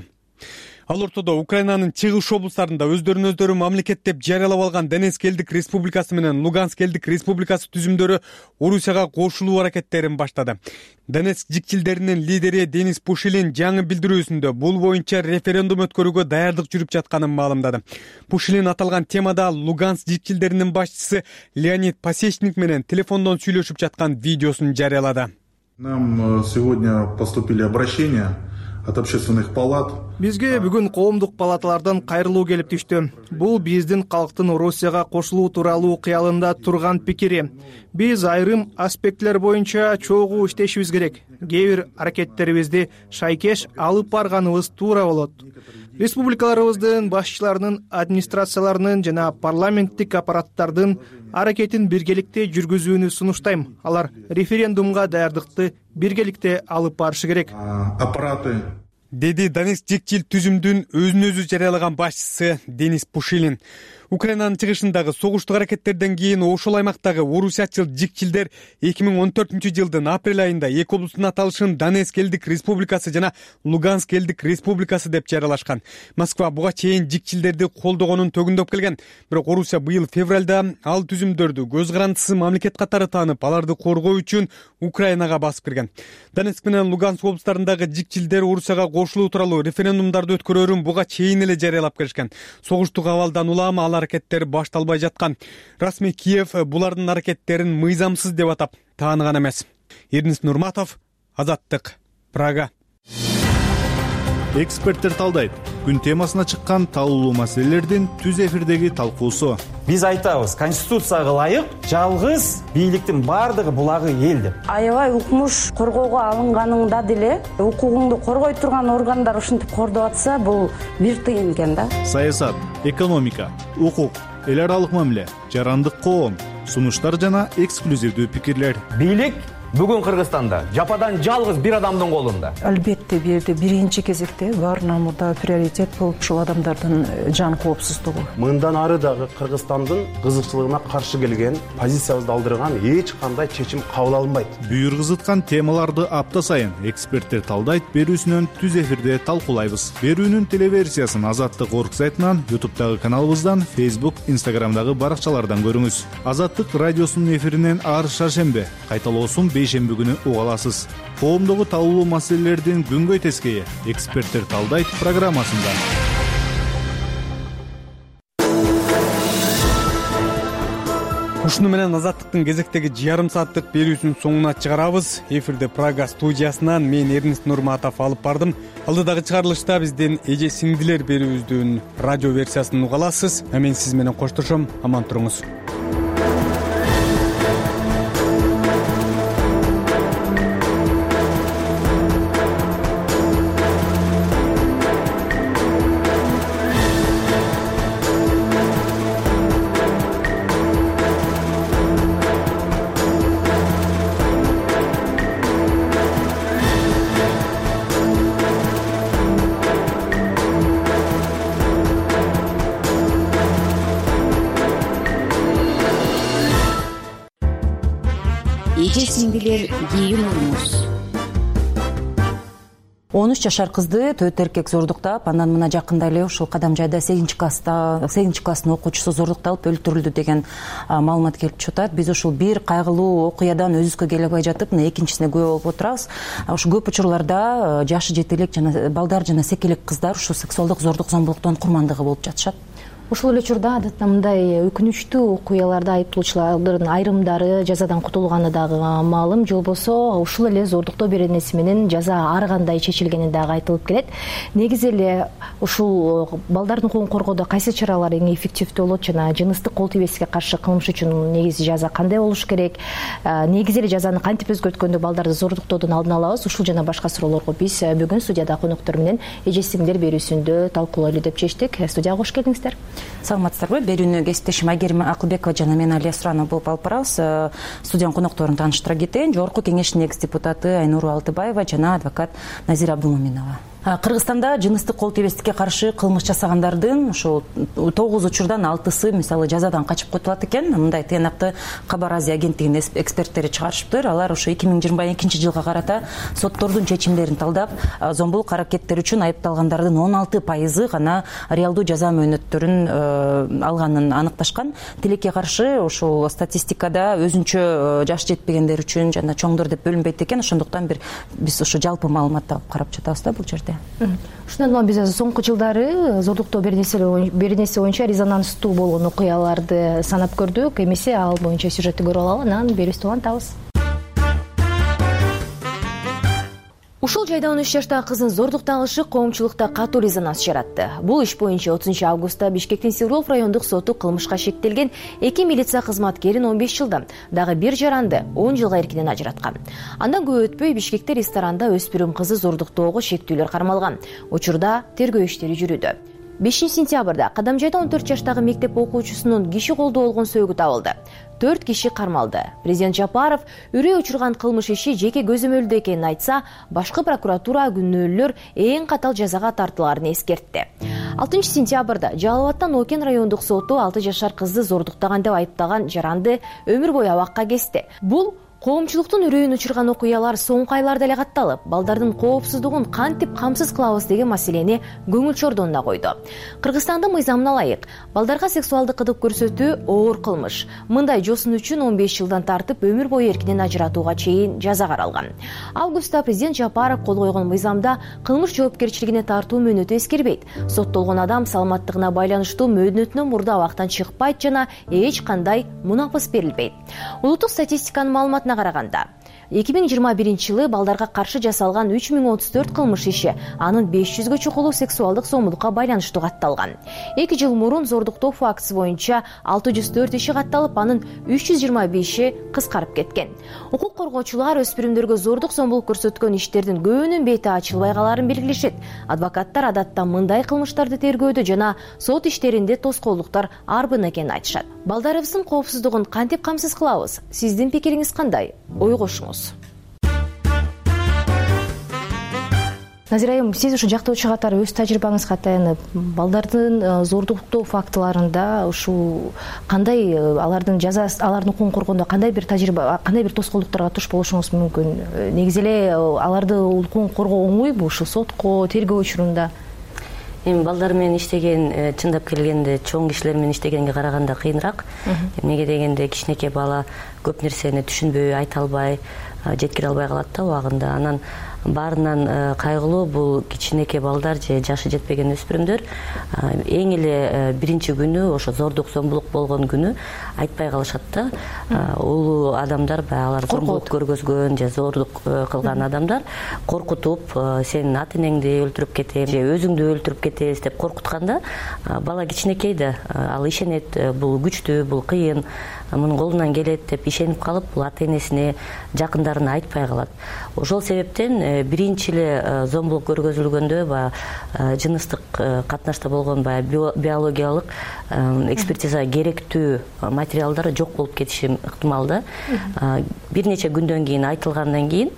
Ал ортодо Украинанын чыгыш облустарында өздөрүн өздөрү мамлекет деп жарыялап алган Донецк элдик республикасы менен Луганск элдик республикасы түзүмдөрү Орусияга кошулуу аракеттерин баштады. Донецк жикчилдеринин лидери Денис Пушилин жаңы билдирүүсүндө бул боюнча референдум өткөрүүгө даярдык жүрүп жатканын маалымдады. Пушилин аталган темада Луганск жикчилдеринин башчысы Леонид Пасечник менен телефондон сүйлөшүп жаткан видеосун жарыялады. Нам сегодня поступили обращения от общественных палат. Бизге бүгүн коомдук палаталардан кайрылуу келип түштү. Бул биздин калктын Орусияга кошулуу тууралуу кыялында турган пикири. Биз айрым аспекттер боюнча чогуу иштешибиз керек. Кээ бир аракеттерибизди шайкеш алып барганыбыз туура болот. Республикаларыбыздын башчыларынын, администрацияларынын жана парламенттик аппараттардын аракетин биргеликте жүргүзүүнү сунуштайм. Алар референдумга даярдыкты биргеликте алып барышы керек. Аппараты деди Донецк жикчил түзүмдүн өзүн өзү жарыялаган башчысы Денис Пушилин. Украинанын чыгышындагы согуштук аракеттерден кийин ошол аймактагы орусиячыл жикчилдер 2014-жылдын апрель айында эки облустун аталышын Донецк элдик республикасы жана Луганск элдик республикасы деп жарыялашкан. Москва буга чейин жикчилдерди колдогонун төгүндөп келген. Бирок Орусия быйыл февралда ал түзүмдөрдү көз карандысыз мамлекет катары таанып, аларды коргоо үчүн Украинага басып кирген. Донецк менен Луганск облустарындагы жикчилдер Орусияга кошулуу тууралуу референдумдарды өткөрөрүн буга чейин эле жарыялап келишкен. Согуштук абалдан улам ал аракеттер башталбай жаткан. Расмий Киев булардын аракеттерин мыйзамсыз деп атап тааныган эмес. Эрнис Нурматов, Азаттык, Прага. Эксперттер талдайт. Күн темасына чыккан талкуулуу маселелердин түз эфирдеги талкуусу. Биз айтабыз, конституцияга ылайык жалгыз бийликтин бардыгы булагы эл деп. Аябай укмуш коргоого алынганыңда деле укугуңду коргой турган органдар ушинтип кордоп атса, бул бир тыйын экен да. Саясат, экономика, укук, эл аралык мамиле, жарандык коом, сунуштар жана эксклюзивдүү пикирлер. Бийлик бүгүн Кыргызстанда жападан жалгыз бир адамдын колунда. Албетте бирде биринчи кезекте баарынан мурда приоритет болуп ушул адамдардын жан коопсуздугу. Мындан ары дагы Кыргызстандын кызыкчылыгына каршы келген, позициябызды алдырган эч кандай чечим кабыл алынбайт. Бүйүр кызыткан темаларды апта сайын эксперттер талдайт берүүсүнөн түз эфирде талкуулайбыз. Берүүнүн телеверсиясын Азаттык орг сайтынан, YouTube'дагы каналыбыздан, Facebook, Instagram'дагы баракчалардан көрүңүз. Азаттык радиосунун эфиринен ар шаршембе, кайталоосун бейшемби күнү уга аласыз. Коомдогу талкуулуу маселелердин күнгөй тескейи эксперттер талдайт программасында. ушуну менен Азаттыктын кезектеги жарым сааттык берүүсүнүн соңуна чыгарабыз. Эфирде Прага студиясынан мен Эрнест Нурматов алып бардым. Алдыдагы чыгарылышта биздин эже сиңдилер берүүбүздүн радио версиясын уга аласыз. Мен сиз менен коштошом. Аман туруңуз. Эже сиңдилер кийин урмуз. 13 жашар кызды 4 эркек зордуктап, андан мына жакында эле ушул Кадамжайда 8-класстын окуучусу зордукталып өлтүрүлдү деген маалымат келип жатат. Биз ушул бир кайгылуу окуядан өзүбүзгө келе албай жатып, мына экинчисине күбө болуп отурабыз. Ушу көп учурларда жашы жетелек жана балдар жана секелек кыздар ушул сексуалдык зордук зомбулуктун курмандыгы болуп жатышат. Ошол эле учурда адатта мындай өкүнүчтүү окуяларда айыптоочулардын айрымдары жазадан кутулганы дагы маалым, же болбосо ушул эле зордуктоо беренеси менен жаза ар кандай чечилгени дагы айтылып келет. Негизи эле ушул балдардын укугун коргоодо кайсы чаралар эң эффективдүү болот жана жыныстык кол тийбеске каршы кылмыш үчүн негизи жаза кандай болуш керек? Негизи эле жазаны кантип өзгөрткөндө балдарды зордуктоодон алдын алабыз? Ушул жана башка суроолорго биз бүгүн студияда коноктор менен эже сиңдилер берүүсүндө талкуулойлу деп чечтик. Студияга кош келиңиздер. Саламатсыздарбы? Берүүнү кесиптешим Айгерим Акылбекова жана мен Алия Суранова болуп алып барабыз. Студиянын конокторун тааныштыра кетейин. Жогорку кеңештин экс депутаты Айнуру Алтыбаева жана адвокат Назира Абдулмуминова. Кыргызстанда жыныстык кол тийбестикке каршы кылмыш жасагандардын ушул 9 учурдан 6-сы мисалы жазадан качып кутулат экен. Мындай тыйнакты Кабар Азия агенттигинин эксперттери чыгарышыптыр. Алар ошо 2022-жылга карата соттордун чечимдерин талдап, зомбулук аракеттери үчүн айыпталгандардын 16% гана реалдуу жаза мөөнөттөрүн алганын аныкташкан. Тилекке каршы ушул статистикада өзүнчө жаш жетпегендер үчүн жана чоңдор деп бөлүнбөйт экен. Ошондуктан биз ушу жалпы маалыматты алып карап жатабыз да бул жерде. Ушундан улам биз соңку жылдары зордуктоо беренеси боюнча резонанстуу болгон окуяларды санап көрдүк. Эмесе ал боюнча сюжетти көрүп алалы, анан берүүбүздү улантабыз. Ушул жайда 13 жаштагы кыздын зордукталышы коомчулукта катуу резонанс жаратты. Бул иш боюнча 30-августта Бишкектин Севролов райондук соту кылмышка шектелген 2 милиция кызматкерин 15 жылдан, дагы бир жаранды 10 жылга эркинен ажыраткан. Андан көп өтпөй Бишкекте ресторанда өспүрүм кызы зордуктоого шектүүлөр кармалган. Учурда тергөө иштери жүрүүдө. 5-сентябрда Кадамжайда 14 жаштагы мектеп окуучусунун киши колдоо болгон сөөгү табылды. 4 киши кармалды. Президент Жапаров үрөө учурган кылмыш иши жеке көзөмөлдө экенин айтса, башкы прокуратура күнөөлөр эң катал жазага тартыларын эскертти. 6-сентябрда Жалал Абадтан Окен райондук соту 6 жашар кызды зордуктаган деп айыптаган жаранды өмүр бою абакка кести. Бул коомчулуктун үрөйүн учурган окуялар соңку айларда эле катталып, балдардын коопсуздугун кантип камсыз кылабыз деген маселени көңүл чордонуна койду. Кыргызстандын мыйзамына ылайык, балдарга сексуалдык кылып көрсөтүү оор кылмыш. Мындай жосын үчүн 15 жылдан тартып өмүр бою эркинен ажыратууга чейин жаза каралган. Августта президент Жапаров кол койгон мыйзамда кылмыш жоопкерчилигине тартуу мөөнөтү эскербейт. Соттолгон адам саламаттыгына байланыштуу мөөнөтүнөн мурда абактан чыкпайт жана эч кандай мунапыс берилбейт. Улуттук статистиканын маалыматына караганда 2021-жылы балдарга каршы жасалган 3034 кылмыш иши, анын 500гө чукулу сексуалдык зомбулукка байланыштуу катталган. 2 жыл мурун зордуктоо фактысы боюнча 604 иши катталып, анын 325-и кыскарып кеткен. Укук коргоочулар өспүрүмдөргө зордук зомбулук көрсөткөн иштердин көбүнүн бети ачылбай калаарын белгилешет. Адвокаттар адатта мындай кылмыштарды тергөөдө жана сот иштеринде тоскоолдуктар арбын экенин айтышат. Балдарыбыздын коопсуздугун кантип камсыз кылабыз? Сиздин пикириңиз кандай? Ой кошуңуз. Назира айым, сиз ушу жактоочу катары өз тажрыйбаңызга таянып, балдардын зордуктоо фактыларында ушу кандай алардын жазасы, алардын укугун коргондо кандай бир тажрыйба, кандай бир тоскоолдуктарга туш болушуңуз мүмкүн? Негизи эле аларды укугун коргоо оңойбу ушу сотко, тергөө учурунда? Эми балдар менен иштеген, чындап келгенде чоң кишилер менен иштегенге караганда кыйыныраак. Эмнеге дегенде кичинекей бала көп нерсени түшүнбөй, айта албай, жеткире албай калат да убагында. Анан баарынан кайгылуу бул кичинекей балдар же жашы жетпеген өспүрүмдөр эң эле биринчи күнү ошо зордук зомбулук болгон күнү айтпай калышат да. Улуу адамдар алар зомбулук көргөзгөн же зордук кылган адамдар коркутуп сенин ата энеңди өлтүрүп кетем же өзүңдү өлтүрүп кетебиз деп коркутканда бала кичинекей да ал ишенет, бул күчтүү, бул кыйын, мунун колунан келет деп ишенип калып бул ата энесине, жакындарына айтпай калат. Ошол себептен биринчи эле зомбулук көргөзүлгөндө баягы жыныстык катнашта болгон баягы биологиялык экспертизага керектүү материалдар жок болуп кетиши ыктымал да. Бир нече күндөн кийин айтылгандан кийин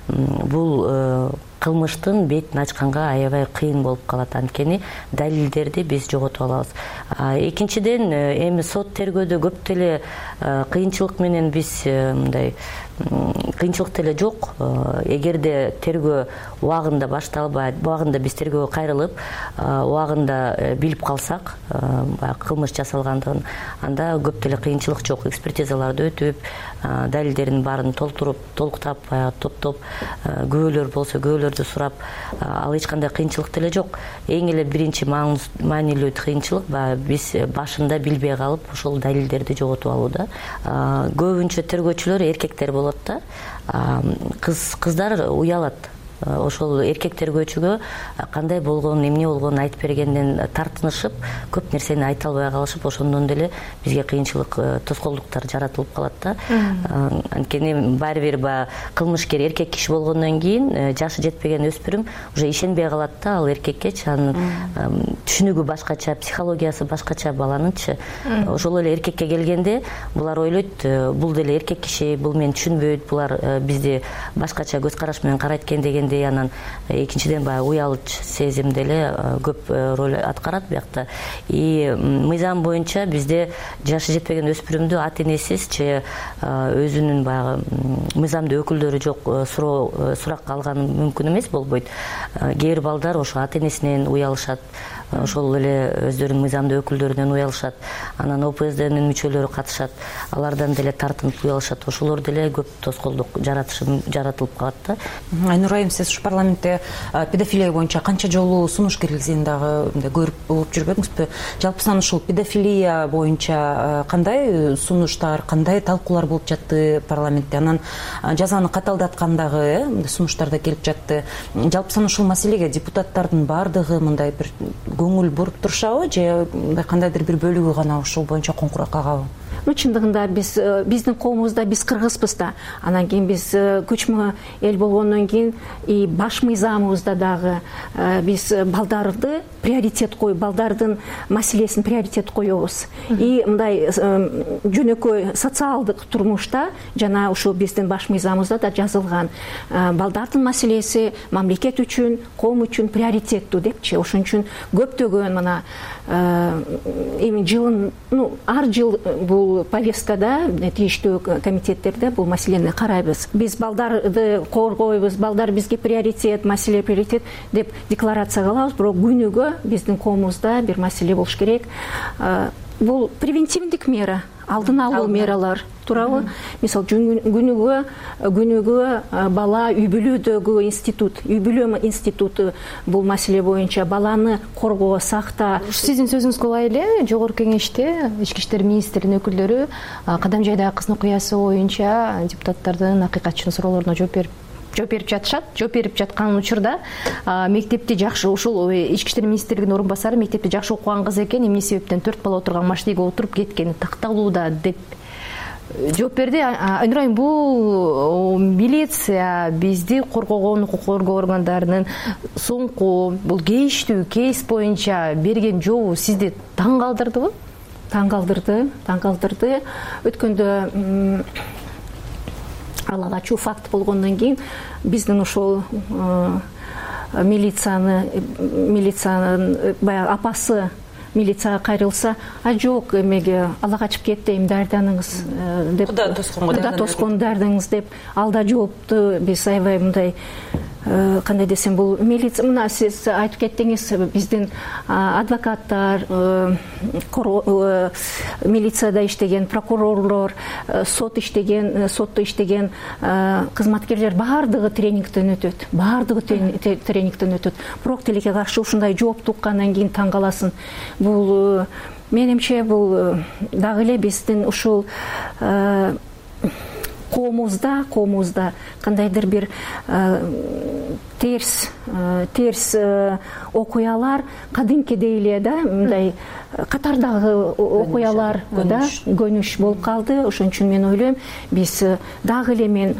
бул кылмыштын бетин ачканга аябай кыйын болуп калат, анткени далилдерди биз жоготуп алабыз. Экинчиден, эми сот тергөөдө көп деле кыйынчылык менен биз мындай кыйынчылык деле жок. Эгерде тергөө убагында башталбайт, убагында биз тергөөгө кайрылып, убагында билип калсак, кылмыш жасалгандыгын, анда көп деле кыйынчылык жок. Экспертизаларды өтүп, далилдердин баарын толуктап, топтоп, күбөлөр болсо күбөлөрдү сурап, ал эч кандай кыйынчылык деле жок. Эң эле биринчи маанилүү кыйынчылык биз башында билбей калып, ошол далилдерди жоготуп алууда. Көбүнчө тергөөчүлөр эркектер болот да. Кыздар уялат. Ошол эркек тергөөчүгө кандай болгонун, эмне болгонун айтып бергенден тартынышып, көп нерсени айта албай калышып, ошондон деле бизге кыйынчылык, тоскоолдуктар жаратылып калат да. Анткени баары бир кылмышкер эркек киши болгондон кийин жашы жетпеген өспүрүм уже ишенбей калат да ал эркеккечи. Анын түшүнүгү башкача, психологиясы башкача баланынчы. Ошол эле эркекке келгенде булар ойлойт, бул деле эркек киши, бул мени түшүнбөйт, булар бизди башкача көз караш менен карайт экен деген. Анан экинчиден баягы уялыч сезим деле көп роль аткарат биякта. И мыйзам боюнча бизде жашы жетпеген өспүрүмдү ата энесиз же өзүнүн баягы мыйзамдуу өкүлдөрү жок суракка алганы мүмкүн эмес, болбойт. Кээ бир балдар ошо ата энесинен уялышат, ошол эле өздөрүнүн мыйзамдуу өкүлдөрүнөн уялышат. Анан ОПСДнын мүчөлөрү катышат, алардан деле тартынып уялышат. Ошолор деле көп тоскоолдук жаратылып калат да. Айнур айым, сиз ушу парламентте педофилия боюнча канча жолу сунуш киргизген дагы көрүп болуп жүрбөдүңүзбү? Жалпысынан ушул педофилия боюнча кандай сунуштар, кандай талкуулар болуп жатты парламентте? Анан жазаны каталдаткандагы сунуштар да келип жатты. Жалпысынан ушул маселеге депутаттардын баардыгы мындай бир көңүл буруп турушабы же кандайдыр бир бөлүгү гана ушул боюнча коңкура кагабы? Чындыгында биздин коомубузда биз кыргызбыз да. Анан кийин биз көчмө эл болгондон кийин и баш мыйзамыбызда дагы биз балдарды приоритет коюп, балдардын маселесин приоритет коебуз. И мындай жөнөкөй социалдык турмушта жана ушул биздин баш мыйзамыбызда да жазылган. Балдардын маселеси мамлекет үчүн, коом үчүн приоритеттүү депчи. Ошон үчүн көптөгөн мына эми жылын, ар жыл бул повесткада тийиштүү комитеттерде бул маселени карайбыз. Биз балдарды коргойбуз, балдар бизге приоритет, маселе приоритет деп декларация кылабыз, бирок күнүгө биздин коомубузда бир маселе болуш керек. Бул превентивдик мера, алдын алуу мералар, туурабы? Мисалы күнүгө бала үй бүлөдөгү институт, үй бүлө институту бул маселе боюнча баланы коргоо, сакта. Сиздин сөзүңүзгө ылайык эле Жогорку Кеңеште Ички иштер министринин өкүлдөрү Кадамжайдагы кыздын окуясы боюнча депутаттардын акыйкатчылык суроолоруна жооп берип жатышат. Жооп берип жаткан учурда мектепти жакшы, ушул Ички иштер министрлигинин орун басары мектепти жакшы окуган кыз экен, эмне себептен 4 бала отурган машинеге отуруп кеткени такталууда деп жооп берди. Айнур айым, бул милиция бизди коргогон укук коргоо органдарынын соңку бул кейиштүү кейс боюнча берген жообу сизди таң калтырдыбы? Таң калтырды. Өткөндө ала ачуу факт болгондон кийин биздин ошол милициянын баягы апасы милицияга кайрылса, жок, эмеге ала качып кетти, эми даярданыңыз деп, куда тоскон даярданыңыз деп, алда жоопту биз аябай мындай кандай десем, бул милиция, мына сиз айтып кеттиңиз, биздин адвокаттар, милицияда иштеген прокурорлор, сотто иштеген кызматкерлер баардыгы тренингден өтөт. Бирок тилекке каршы ушундай жоопту уккандан кийин таң каласың. Бул менимче бул дагы эле биздин ушул коомубузда кандайдыр бир терс окуялар кадимкидей эле да, мындай катардагы окуялар да көнүш болуп калды. Ошон үчүн мен ойлойм, биз дагы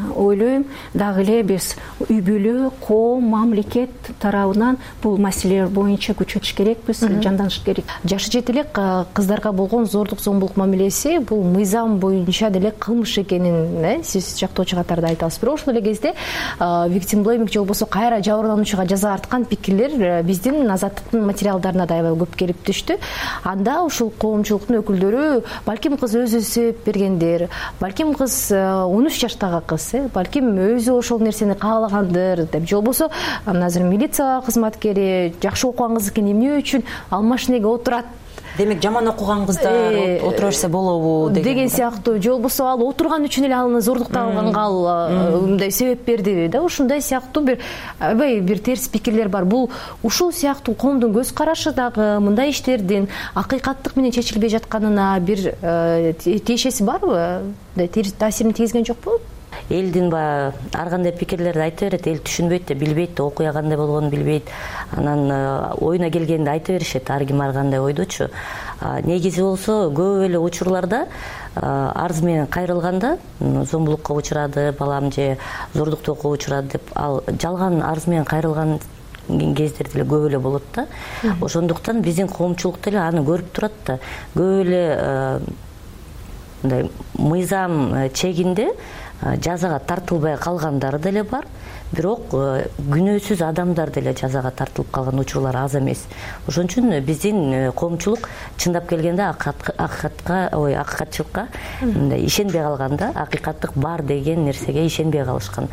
эле биз үй бүлө, коом, мамлекет тарабынан бул маселелер боюнча күчөтүш керекпиз, жанданыш керек. Жашы жете элек кыздарга болгон зордук зомбулук мамилеси бул мыйзам боюнча деле кылмыш экенин сиз жактоочу катарда айтасыз. Бирок ошол эле кезде victim blaming же болбосо кайра жабырлануучуга жаза арткан пикирлер биздин азаттыктын материалдарына да аябай көп келип түштү. Анда ушул коомчулуктун өкүлдөрү балким кыз өзү себеп бергендир, балким кыз 13 жаштагы кыз, балким өзү ошол нерсени каалагандыр деп, же болбосо азыр милиция кызматкери жакшы окуган кыз экен, эмне үчүн ал машинеге отурат, демек жаман окуган кыздар отура берсе болобу деген сыяктуу, же болбосо ал отурган үчүн эле аны зордукталганга ал мындай себеп бердиби да, ушундай сыяктуу бир терс пикирлер бар. Бул ушул сыяктуу коомдун көз карашы дагы мындай иштердин акыйкаттык менен чечилбей жатканына бир тиешеси барбы, таасирин тийгизген жокпу? Элдин ар кандай пикирлерди айта берет, эл түшүнбөйт да, билбейт да, окуя кандай болгонун билбейт. Анан оюна келгенди айта беришет, ар ким ар кандай ойдочу. Негизи болсо көп эле учурларда арыз менен кайрылганда зомбулукка учурады балам же зордуктоого учурады деп, ал жалган арыз менен кайрылган кездер деле көп эле болот да. Ошондуктан биздин коомчулук деле аны көрүп турат да. Көп эле мындай мыйзам чегинде жазага тартылбай калгандар деле бар, бирок күнөөсүз адамдар деле жазага тартылып калган учурлар аз эмес. Ошон үчүн биздин коомчулук чындап келгенде акыйкатчылыкка ишенбей калган да, акыйкаттык бар деген нерсеге ишенбей калышкан.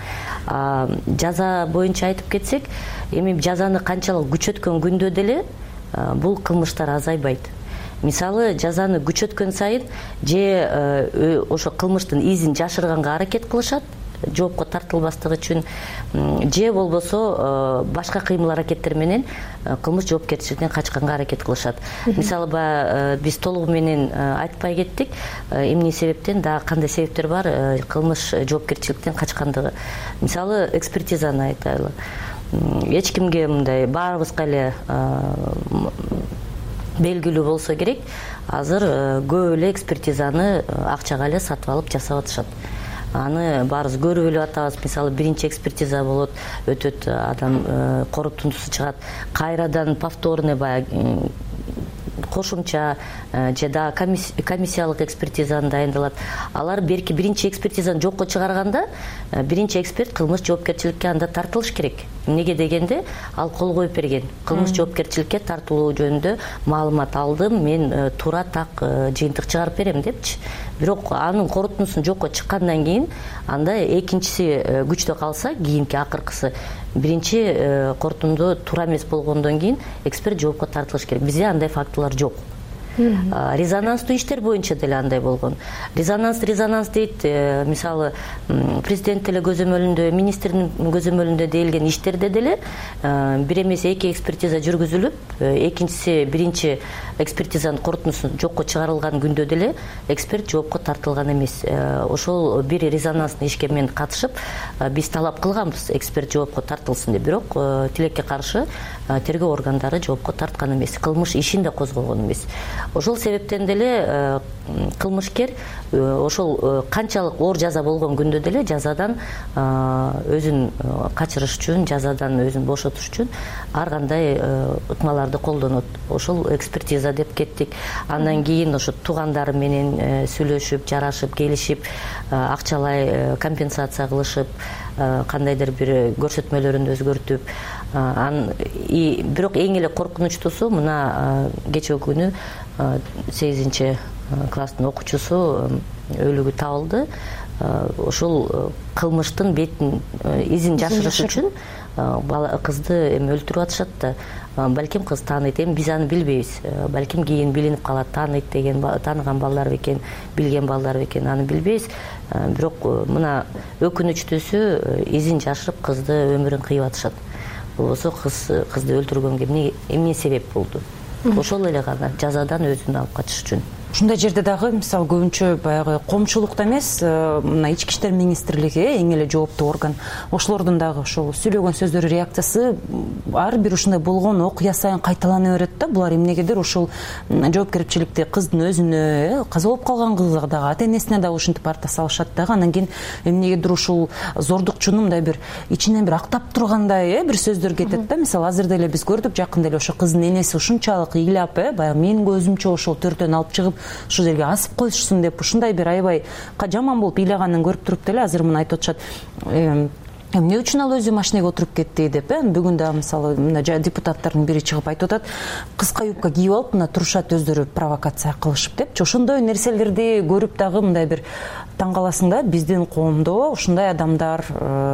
Жаза боюнча айтып кетсек, эми жазаны канчалык күчөткөн күндө деле бул кылмыштар азайбайт. Мисалы, жазаны күчөткөн сайын же ошо кылмыштын изин жашырганга аракет кылышат, жоопко тартылбастыгы үчүн, же болбосо башка кыймыл аракеттер менен кылмыш жоопкерчиликтен качканга аракет кылышат. Мисалы, биз толугу менен айтпай кеттик, эмне себептен, дагы кандай себептер бар кылмыш жоопкерчиликтен качкандыгы. Мисалы, экспертизаны айтайлы. Эч кимге мындай баарыбызга эле белгилүү болсо керек, азыр көп эле экспертизаны акчага эле сатып алып жасап атышат. Аны баарыбыз көрүп эле атабыз. Мисалы, биринчи экспертиза болот, өтөт, адам корутундусу чыгат, кайрадан повторный кошумча же да комиссиялык экспертизаны дайындалат. Алар биринчи экспертизаны жокко чыгарганда, биринчи эксперт кылмыш жоопкерчиликке анда тартылыш керек. Эмнеге дегенде, ал кол коюп берген. Кылмыш жоопкерчиликке тартылуу жөнүндө маалымат алдым, мен туура так жыйынтык чыгарып берем депчи. Бирок анын корутундусун жокко чыккандан кийин, анда экинчиси күчтө калса, кийинки акыркысы биринчи корутунду туура эмес болгондон кийин эксперт жоопко тартылыш керек. Бизде андай фактылар жок. Резонанстуу иштер боюнча деле андай болгон. Резонанс дейт, мисалы, президент деле көзөмөлүндө, министрдин көзөмөлүндө дейилген иштерде деле бир эмес эки экспертиза жүргүзүлүп, экинчиси биринчи экспертизанын корутундусу жокко чыгарылган күндө деле эксперт жоопко тартылган эмес. Ошол бир резонанстуу ишке мен катышып, биз талап кылганбыз эксперт жоопко тартылсын деп, бирок тилекке каршы тергөө органдары жоопко тарткан эмес, кылмыш ишин да козгогон эмес. Ошол себептен деле кылмышкер ошол канчалык оор жаза болгон күндө деле жазадан өзүн качырыш үчүн, жазадан өзүн бошотуш үчүн ар кандай ыкмаларды колдонот. Ошол экспертиза деп кеттик. Андан кийин ошо туугандары менен сүйлөшүп, жарашып, келишип, акчалай компенсация кылышып, кандайдыр бир көрсөтмөлөрүн өзгөртүп, бирок эң эле коркунучтуусу мына кечээ күнү 8-класстын окуучусу өлүгү табылды. Ошол кылмыштын бетин изин жашырыш үчүн кызды эми өлтүрүп атышат да. Балким кыз тааныйт, эми биз аны билбейбиз. Балким кийин билинип калат, тааныйт деген, тааныган балдар бекен, билген балдар бекен, аны билбейбиз. Бирок мына өкүнүчтүүсү изин жашырып кызды өмүрүн кыйып атышат. Болбосо кызды өлтүргөнгө эмне себеп болду? Ошол эле гана жазадан өзүн алып качыш үчүн. Ушундай жерде дагы мисалы көбүнчө баягы коомчулукта эмес, мына ички иштер министрлиги эң эле жооптуу орган, ошолордун дагы ошол сүйлөгөн сөздөрү, реакциясы ар бир ушундай болгон окуя сайын кайталана берет да. Булар эмнегедир ушул жоопкерчиликти кыздын өзүнө, каза болуп калган кызга дагы, ата-энесине дагы ушинтип арта салышат дагы. Анан кийин эмнегедир ушул зордукчуну мындай бир ичинен бир актап тургандай бир сөздөр кетет да. Мисалы азыр деле биз көрдүк, жакында эле ошо кыздын энеси ушунчалык ыйлап, баягы менин көзүмчө ошол төртөн алып чыгып ушул жерге асып коюшсун деп ушундай бир аябай жаман болуп ыйлаганын көрүп туруп деле азыр мына айтып атышат. Эмне үчүн ал өзү машинеге отуруп кетти деп. Бүгүн да мисалы мына депутаттардын бири чыгып айтып атат, кыска юбка кийип алып мына турушат өздөрү провокация кылышып деп. Ошондой нерселерди көрүп дагы мындай бир таң каласың да, биздин коомдо ушундай адамдар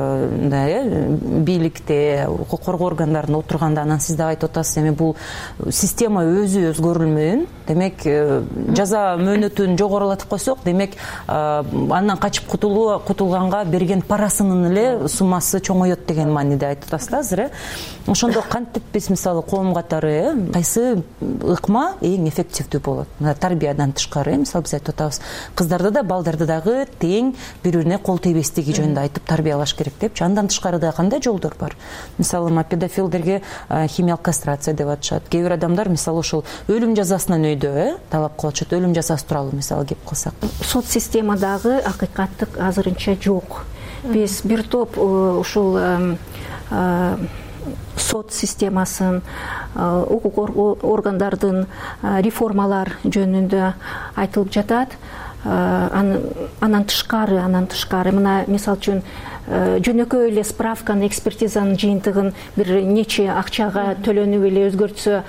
бийликте, укук коргоо органдарында отурганда, анан сиз дагы айтып атасыз, эми бул система өзү өзгөрүлмөйүн. Демек жаза мөөнөтүн жогорулатып койсок, демек андан качып кутулганга берген парасынын эле суммасы чоңоет деген мааниде айтып атасыз да азыр. Ошондо кантип биз мисалы коом катары кайсы ыкма эң эффективдүү болот? Тарбиядан тышкары мисалы биз айтып атабыз, кыздарды да балдарды дагы тең бири-бирине кол тийбестиги жөнүндө айтып тарбиялаш керек депчи. Андан тышкары да кандай жолдор бар? Мисалы педофилдерге химиялык кастрация деп атышат. Кээ бир адамдар мисалы ошол өлүм жазасынан өйдө талап кылып атышат. Өлүм жазасы тууралуу мисалы кеп кылсак. Сот системадагы акыйкаттык азырынча жок. Биз бир топ ушул сот системасын, укук органдардын реформалар жөнүндө айтылып жатат. Анан тышкары мына мисалы үчүн жөнөкөй эле справканы, экспертизанын жыйынтыгын бир нече акчага төлөнүп эле өзгөртсө,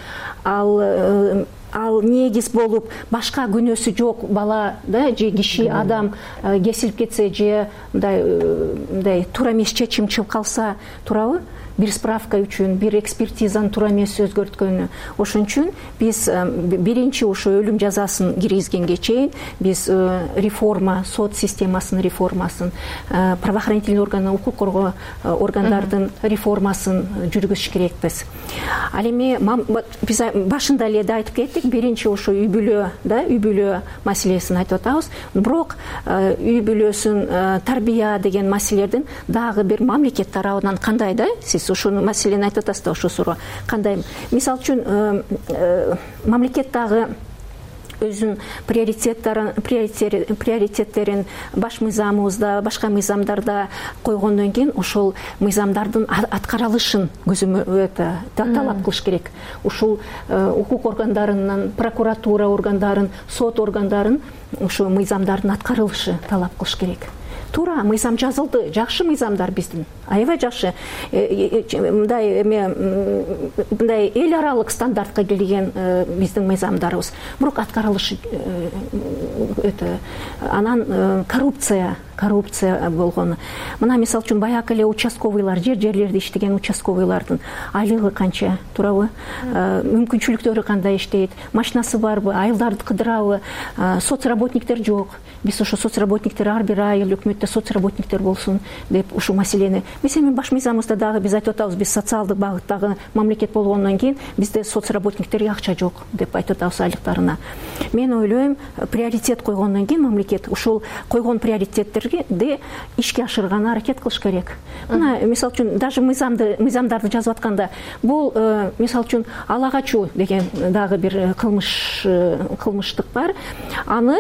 ал негиз болуп башка күнөөсү жок бала да же киши адам кесилип кетсе же мындай туура эмес чечим чыгып калса, туурабы? Бир справка үчүн, бир экспертизаны туура эмес өзгөрткөнү. Ошон үчүн биз биринчи ошо өлүм жазасын киргизгенге чейин биз реформа, сот системасынын реформасын, правоохранительный органы, укук коргоо органдардын реформасын жүргүзүш керекпиз. Ал эми биз башында эле да айтып кеттик, биринчи ошо үй бүлө маселесин айтып атабыз. Бирок үй бүлөсүн тарбия деген маселелердин дагы бир мамлекет тарабынан кандай да сиз ошону маселени айтып атасыз да, ошо суроо кандай? Мисалы үчүн мамлекет дагы өзүнүн приоритеттерин баш мыйзамыбызда, башка мыйзамдарда койгондон кийин ошол мыйзамдардын аткарылышын талап кылыш керек. Ушул укук органдарынын, прокуратура органдарын, сот органдарын ошо мыйзамдардын аткарылышы талап кылыш керек. Туура, мыйзам жазылды, жакшы мыйзамдар биздин, аябай жакшы. Мындай эл аралык стандартка келген биздин мыйзамдарыбыз. Бирок аткарылышы анан коррупция болгону. Мына мисалы үчүн баягы эле участковыйлар, жерлерде иштеген участковыйлардын айлыгы канча, туурабы? Мүмкүнчүлүктөрү кандай иштейт? Машинасы барбы? Айылдарды кыдырабы? Соцработниктер жок. Биз ошо соцработниктер ар бир айыл өкмөттө соцработниктер болсун деп ушул маселени. Эми баш мыйзамыбызда дагы биз айтып атабыз, биз социалдык багыттагы мамлекет болгондон кийин бизде соцработниктерге акча жок деп айтып атабыз айлыктарына. Мен ойлойм, приоритет койгондон кийин мамлекет ушул койгон приоритеттерди ишке ашырганга аракет кылыш керек. Мына мисалы үчүн даже мыйзамдарды жазып атканда бул мисалы үчүн ала качуу деген дагы бир кылмыштык бар. Аны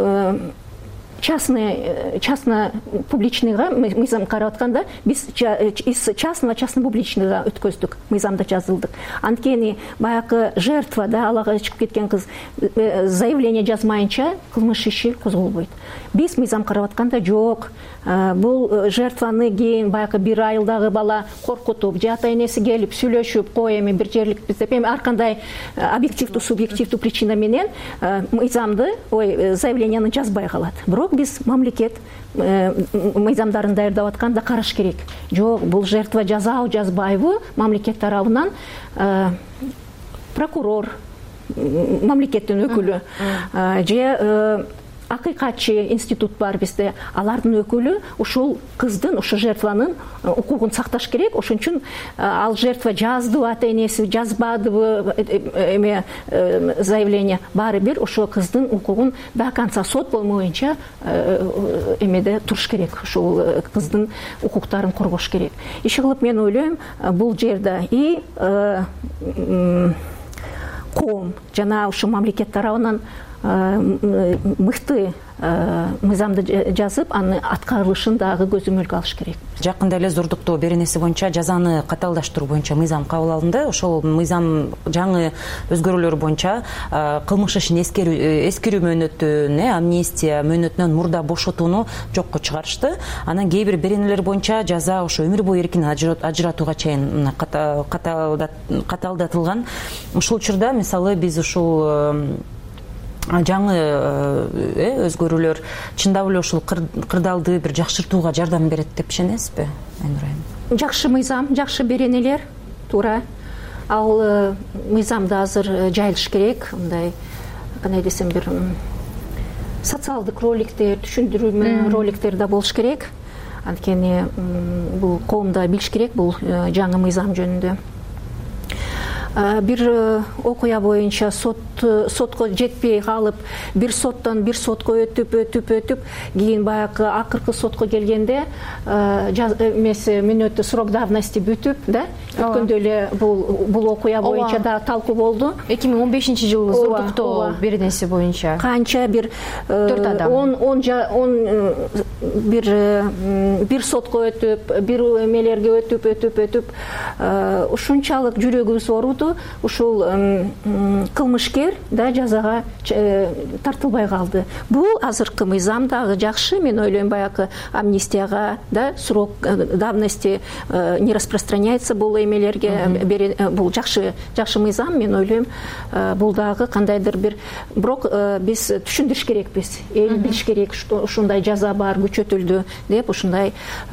частно-публичныйга мыйзам карап атканда биз частно-публичныйга өткөздүк, мыйзамда жазылдык. Анткени баягы жертва да алага чыгып кеткен кыз заявление жазмайынча кылмыш иши козголбойт. Биз мыйзам карап атканда жок, бул жертваны кийин баягы бир айылдагы бала коркутуп, же ата-энеси келип сүйлөшүп, кой эми бир жерликпиз деп, эми ар кандай объективдүү, субъективдүү причина менен мыйзамды, заявленияны жазбай калат. Бирок биз мамлекет мыйзамдарын даярдап атканда караш керек. Жок, бул жертва жазабы жазбайбы мамлекет тарабынан прокурор, мамлекеттин өкүлү же акыйкатчы институт бар бизде, алардын өкүлү ушул кыздын, ушул жертванын укугун сакташ керек. Ошон үчүн ал жертва жаздыбы, ата энеси жазбадыбы заявление, баары бир ошол кыздын укугун до конца сот болмоюнча эмеде туруш керек. Ушул кыздын укуктарын коргош керек. Иши кылып мен ойлойм, бул жерде и коом жана ушу мамлекет тарабынан мыкты мыйзамды жазып, аны аткарылышын дагы көзөмөлгө алыш керек. Жакында эле зордуктоо беренеси боюнча жазаны катаалдаштыруу боюнча мыйзам кабыл алынды. Ошол мыйзам жаңы өзгөрүүлөр боюнча кылмыш ишин эскерүү мөөнөтүн, амнистия мөөнөтүнөн мурда бошотууну жокко чыгарышты. Анан кээ бир беренелер боюнча жаза ошо өмүр бою эркин ажыратууга чейин катаалдатылган. Ушул учурда мисалы биз ушул жаңы өзгөрүүлөр чындап эле ушул кырдаалды бир жакшыртууга жардам берет деп ишенесизби, Айнур айым? Жакшы мыйзам, жакшы беренелер, туура. Ал мыйзамды азыр жайылыш керек, мындай кандай десем, бир социалдык роликтер, түшүндүрмө роликтер да болуш керек. Анткени бул коомда билиш керек бул жаңы мыйзам жөнүндө. Бир окуя боюнча сотко жетпей калып, бир соттон бир сотко өтүп, кийин баягы акыркы сотко келгенде мөөнөтү срок давности бүтүп, да? Өткөндө эле бул окуя боюнча да талкуу болду. 2015-жылы зордуктоо беренеси боюнча канча бир 4 адам бир сотко өтүп, бир эмелерге өтүп, ушунчалык жүрөгүбүз ооруду. Ушул кылмышкер да жазага тартылбай калды. Бул азыркы мыйзам дагы жакшы. Мен ойлойм, баягы амнистияга да срок давности не распространяется бул эмелерге. Бул жакшы мыйзам. Мен ойлойм, бул дагы кандайдыр бир, бирок биз түшүндүрүш керекпиз. Эл билиш керек, ушундай жаза бар, күчөтүлдү деп, ушундай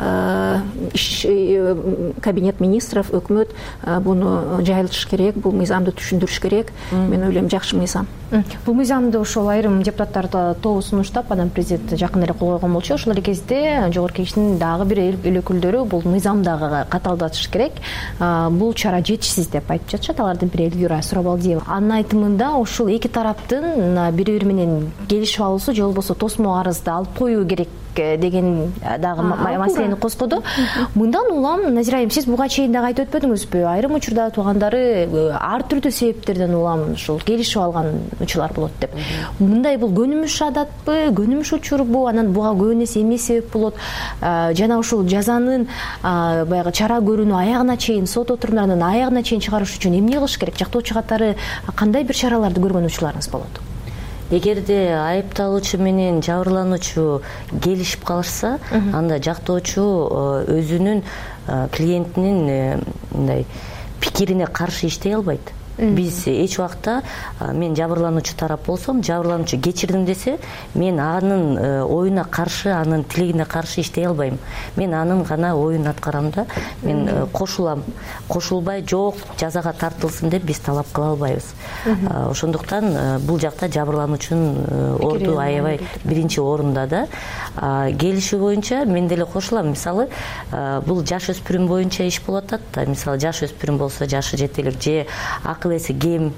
кабинет министров, өкмөт буну жайылтыш керек. Бул мыйзамды түшүндүрүш керек. Мен ойлойм, жакшы мыйзам. Бул мыйзамды ошол айрым депутаттар тобу сунуштап, анан президент жакында эле кол койгон болчу. Ошол эле кезде жогорку кеңештин дагы бир эл өкүлдөрү бул мыйзамдагы катаалдатыш керек. Бул чара жетишсиз деп айтып жатышат. Алардын бири Элгюра Сурабалдиева. Анын айтымында ушул эки тараптын бири-бири менен келишип алуусу же болбосо тосмо арызды алып коюу керек деген дагы маселени козгоду. Мындан улам, Назира айым, сиз буга чейин дагы айтып өтпөдүңүзбү? Айрым учурда туугандары ар түрдүү себептерден улам ушул келишип алган учурлар болот деп. Мындай бул көнүмүш адатпы, көнүмүш учурбу? Анан буга көбүнө эмне себеп болот? Жана ушул жазанын баягы чара көрүүнү аягына чейин, сот отурумдарынын аягына чейин чыгарыш үчүн эмне кылыш керек? Жактоочу катары кандай бир чараларды көргөн учурларыңыз болот? Эгерде айыпталуучу менен жабырлануучу келишип калышса, анда жактоочу өзүнүн клиентинин мындай пикирине каршы иштей албайт. Биз эч убакта мен жабырлануучу тарап болсом, жабырлануучу кечирдим десе, мен анын оюна каршы, анын тилегине каршы иштей албайм. Мен анын гана оюн аткарам да, мен кошулам. Кошулбай жок, жазага тартылсын деп биз талап кыла албайбыз. Ошондуктан бул жакта жабырлануучунун орду аябай биринчи орунда да. Келишүү боюнча мен деле кошулам. Мисалы, бул жаш өспүрүм боюнча иш болуп атат да. Мисалы, жаш өспүрүм болсо, жашы жетелик же акыл эси кем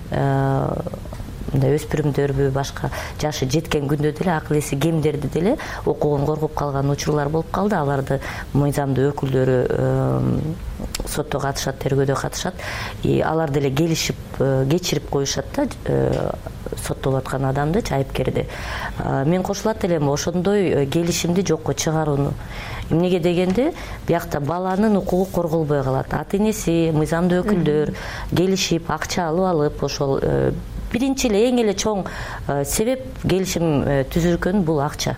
мындай өспүрүмдөрбү, башка жашы жеткен күндө деле акыл эси кемдерди деле укугун коргоп калган учурлар болуп калды. Аларды мыйзамдуу өкүлдөрү сотто катышат, тергөөдө катышат. Алар деле келишип, кечирип коюшат да соттолуп аткан адамды, айыпкерди. Мен кошулат элем ошондой келишимди жокко чыгарууну. Эмнеге дегенде, биякта баланын укугу корголбой калат. Ата энеси, мыйзамдуу өкүлдөр келишип, акча алып, ошол биринчи эле эң эле чоң себеп келишим түзүлгөн бул акча.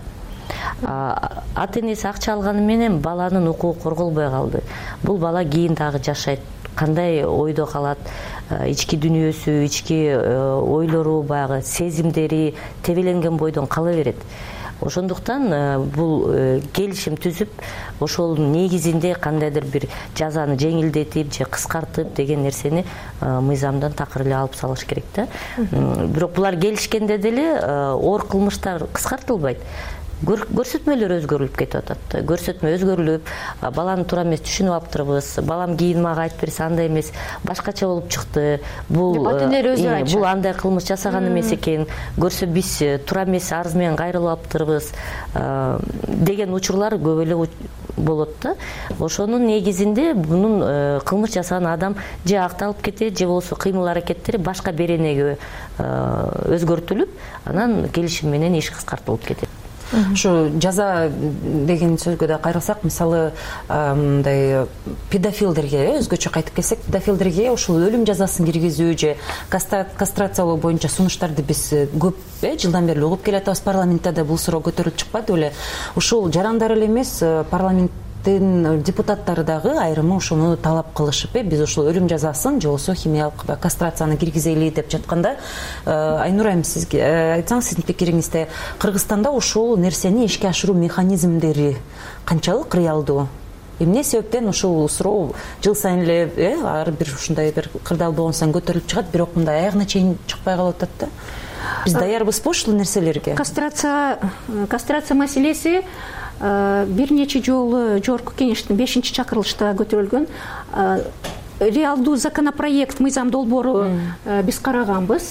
Ата энеси акча алганы менен баланын укугу корголбой калды. Бул бала кийин дагы жашайт. Кандай ойдо калат, ички дүнүйөсү, ички ойлору, баягы сезимдери тебеленген бойдон кала берет. ошондуктан бул келишим түзүп ошонун негизинде кандайдыр бир жазаны жеңилдетип же кыскартып деген нерсени мыйзамдан такыр эле алып салыш керек да. Бирок булар келишкенде деле оор кылмыштар кыскартылбайт. Көрсөтмөлөр өзгөрүлүп кетип атат. Көрсөтмө өзгөрүлүп, баланы туура эмес түшүнүп аптырбыз. Балам кийин мага айтып берсе андай эмес, башкача болуп чыкты. Бул андай кылмыш жасаган эмес экен. Көрсө биз туура эмес арыз менен кайрылып аптырбыз деген учурлар көп эле болот да. Ошонун негизинде бунун кылмыш жасаган адам же акталып кетет, же болбосо кыймыл аракеттери башка беренеге өзгөртүлүп, анан келишим менен иш кыскартылып кетет. Ушу жаза деген сөзгө да кайрылсак, мисалы мындай педофилдерге өзгөчө кайтып келсек, педофилдерге ушул өлүм жазасын киргизүү же кастрациялоо боюнча сунуштарды биз көп жылдан бери угуп келатабыз. Парламентте да бул суроо көтөрүлүп чыкпады беле. Ушул жарандар эле эмес, парламенттин депутаттары дагы айрымы ушуну талап кылышып, биз ушул өлүм жазасын же болбосо химиялык кастрацияны киргизели деп жатканда, Айнур айым, сизге айтсаңыз, сиздин пикириңизде Кыргызстанда ушул нерсени ишке ашыруу механизмдери канчалык реалдуу? Эмне себептен ушул суроо жыл сайын эле ар бир ушундай бир кырдаал болгон сайын көтөрүлүп чыгат, бирок мындай аягына чейин чыкпай калып атат да? Биз даярбызбы ушул нерселерге? Кастрация маселеси бир нече жолу жогорку кеңештин 5-чакырылышта көтөрүлгөн. Реалдуу законопроект мыйзам долбоору биз караганбыз.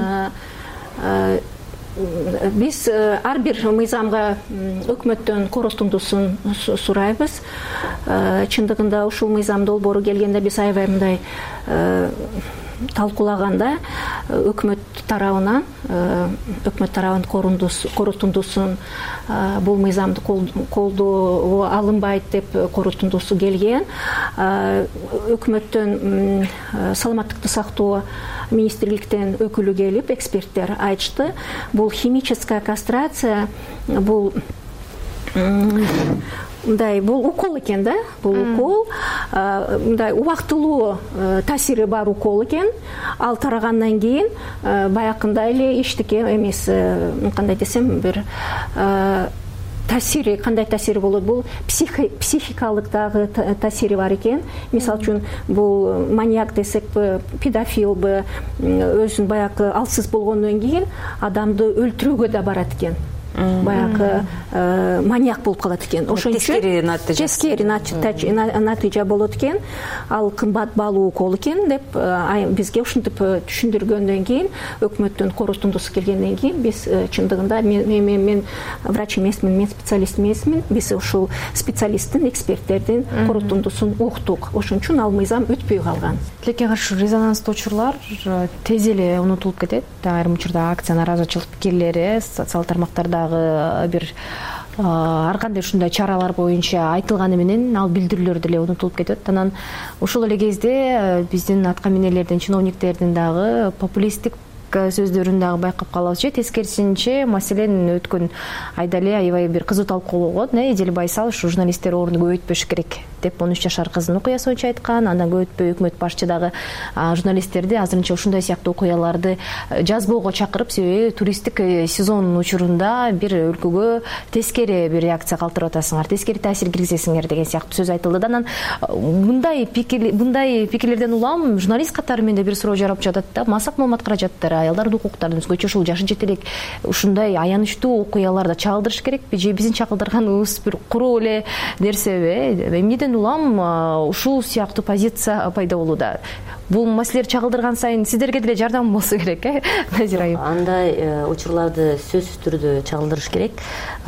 Биз ар бир мыйзамга өкмөттөн коростундусун сурайбыз. Чындыгында ушул мыйзам долбоору келгенде биз аябай мындай талкуулаганда өкмөт тарабынан коростундусун бул мыйзамды колдоо алынбайт деп коростундусу келген. Өкмөттөн саламаттыкты сактоо министрликтен өкүлү келип, эксперттер айтышты. Бул химическая кастрация, бул бул укол экен да, бул укол, мындай убактылуу таасири бар укол экен. Ал тарагандан кийин баякында эле эчтеке эмес, кандай десем, бир таасири, кандай таасири болот? Бул психикалык дагы таасири бар экен. Мисалы үчүн, бул маньяк десекпи, педофилби, өзүн баягы алсыз болгондон кийин адамды өлтүрүүгө да барат экен. Баягы маньяк болуп калат экен. Ошон үчүн тескери натыйжа болот экен. Ал кымбат баалуу укол экен деп бизге ушинтип түшүндүргөндөн кийин, өкмөттөн коростундусу келгенден кийин, биз чындыгында мен врач эмесмин, мен специалист эмесмин. Биз ушул специалисттин, эксперттердин коростундусун уктук. Ошон үчүн ал мыйзам өтпөй калган. Тилекке каршы резонанстуу учурлар тез эле унутулуп кетет. Айрым учурда акция, нааразычылык пикирлери социалдык тармактарда бир ар кандай ушундай чаралар боюнча айтылганы менен ал билдирүүлөр деле унутулуп кетет. Анан ушул эле кезде биздин аткаминерлердин, чиновниктердин дагы популисттик сөздөрүн дагы байкап калабыз же. Тескерисинче, маселен өткөн айда эле аябай бир кызуу талкуу болгон. Эдил Байсал ушу журналисттер орунду көбөйтпөш керек деп 13 жашар кыздын окуясы боюнча айткан. Андан көбөйтпөй өкмөт башчы дагы журналисттерди азырынча ушундай сыяктуу окуяларды жазбоого чакырып, себеби туристтик сезон учурунда бир өлкөгө тескери бир реакция калтырып атасыңар, тескери таасир киргизесиңер деген сыяктуу сөз айтылды. Анан мындай пикирлерден улам журналист катары менде бир суроо жарап жатат да. Масак Момат каражаттары, аялдардын укуктарын өзгөчө ушул жашы жете элек ушундай аянычтуу окуяларды чагылдырыш керекпи же биздин чагылдырганыбыз бир куруу эле нерсеби? Эмнеден улам ушул сыяктуу позиция пайда болууда? Бул маселелер чагылдырган сайын сиздерге деле жардам болсо керек, Назира айым? Андай учурларды сөзсүз түрдө чагылдырыш керек.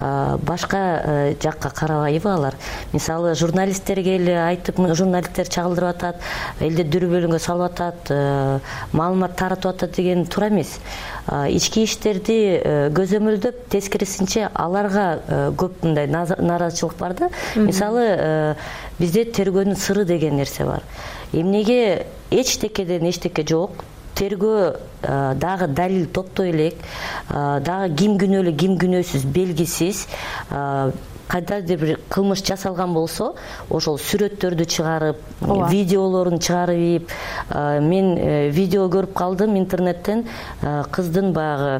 Башка жакка карабайбы алар? Мисалы, журналисттерге эле айтып, журналисттер чагылдырып атат, элди дүрбөлүнгө салып атат, маалымат таратып атат деген туура эмес. Ички иштерди көзөмөлдөп, тескерисинче аларга көп мындай нааразычылык бар да. Мисалы, бизде тергөөнүн сыры деген нерсе бар. Эмнеге эчтекеден эчтеке жок, тергөө дагы далил топтой элек, дагы ким күнөөлүү, ким күнөөсүз белгисиз, кандайдыр бир кылмыш жасалган болсо, ошол сүрөттөрдү чыгарып, видеолорун чыгарып, мен видео көрүп калдым интернеттен, кыздын баягы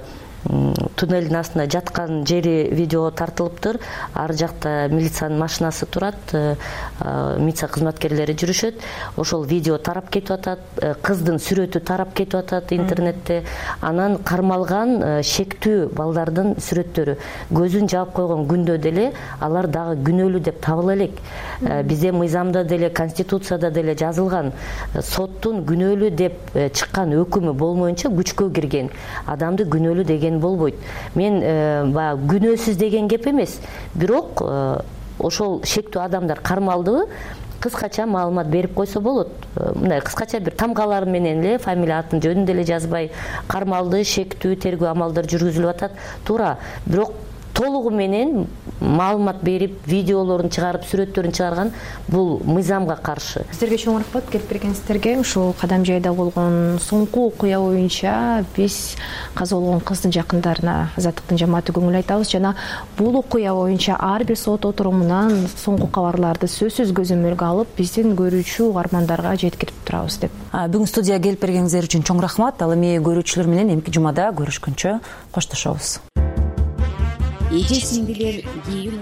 туннелдин астында жаткан жери видеого тартылыптыр. Ар жакта милициянын машинасы турат, милиция кызматкерлери жүрүшөт. Ошол видео тарап кетип атат, кыздын сүрөтү тарап кетип атат интернетте. Анан кармалган шектүү балдардын сүрөттөрү көзүн жаап койгон күндө деле алар дагы күнөөлүү деп табыла элек. Бизде мыйзамда деле, конституцияда деле жазылган, соттун күнөөлүү деп чыккан өкүмү болмоюнча күчкө кирген адамды күнөөлүү деген болбойт. Мен баягы күнөөсүз деген кеп эмес, бирок ошол шектүү адамдар кармалдыбы кыскача маалымат берип койсо болот. Мындай кыскача бир тамгалар менен эле, фамилия атын жөнүн деле жазбай, кармалды, шектүү тергөө амалдары жүргүзүлүп атат. Туура, бирок толугу менен маалымат берип, видеолорун чыгарып, сүрөттөрүн чыгарган бул мыйзамга каршы. Сиздерге чоң рахмат келип бергениңиздерге. Ушул Кадам жайда болгон соңку окуя боюнча биз каза болгон кыздын жакындарына Азаттыктын жамааты көңүл айтабыз жана бул окуя боюнча ар бир сот отурумунан соңку кабарларды сөзсүз көзөмөлгө алып, биздин көрүүчү угармандарга жеткирип турабыз деп. Бүгүн студияга келип бергениңиздер үчүн чоң рахмат. Ал эми көрүүчүлөр менен эмки жумада көрүшкөнчө коштошобуз. Эже сиңдилер,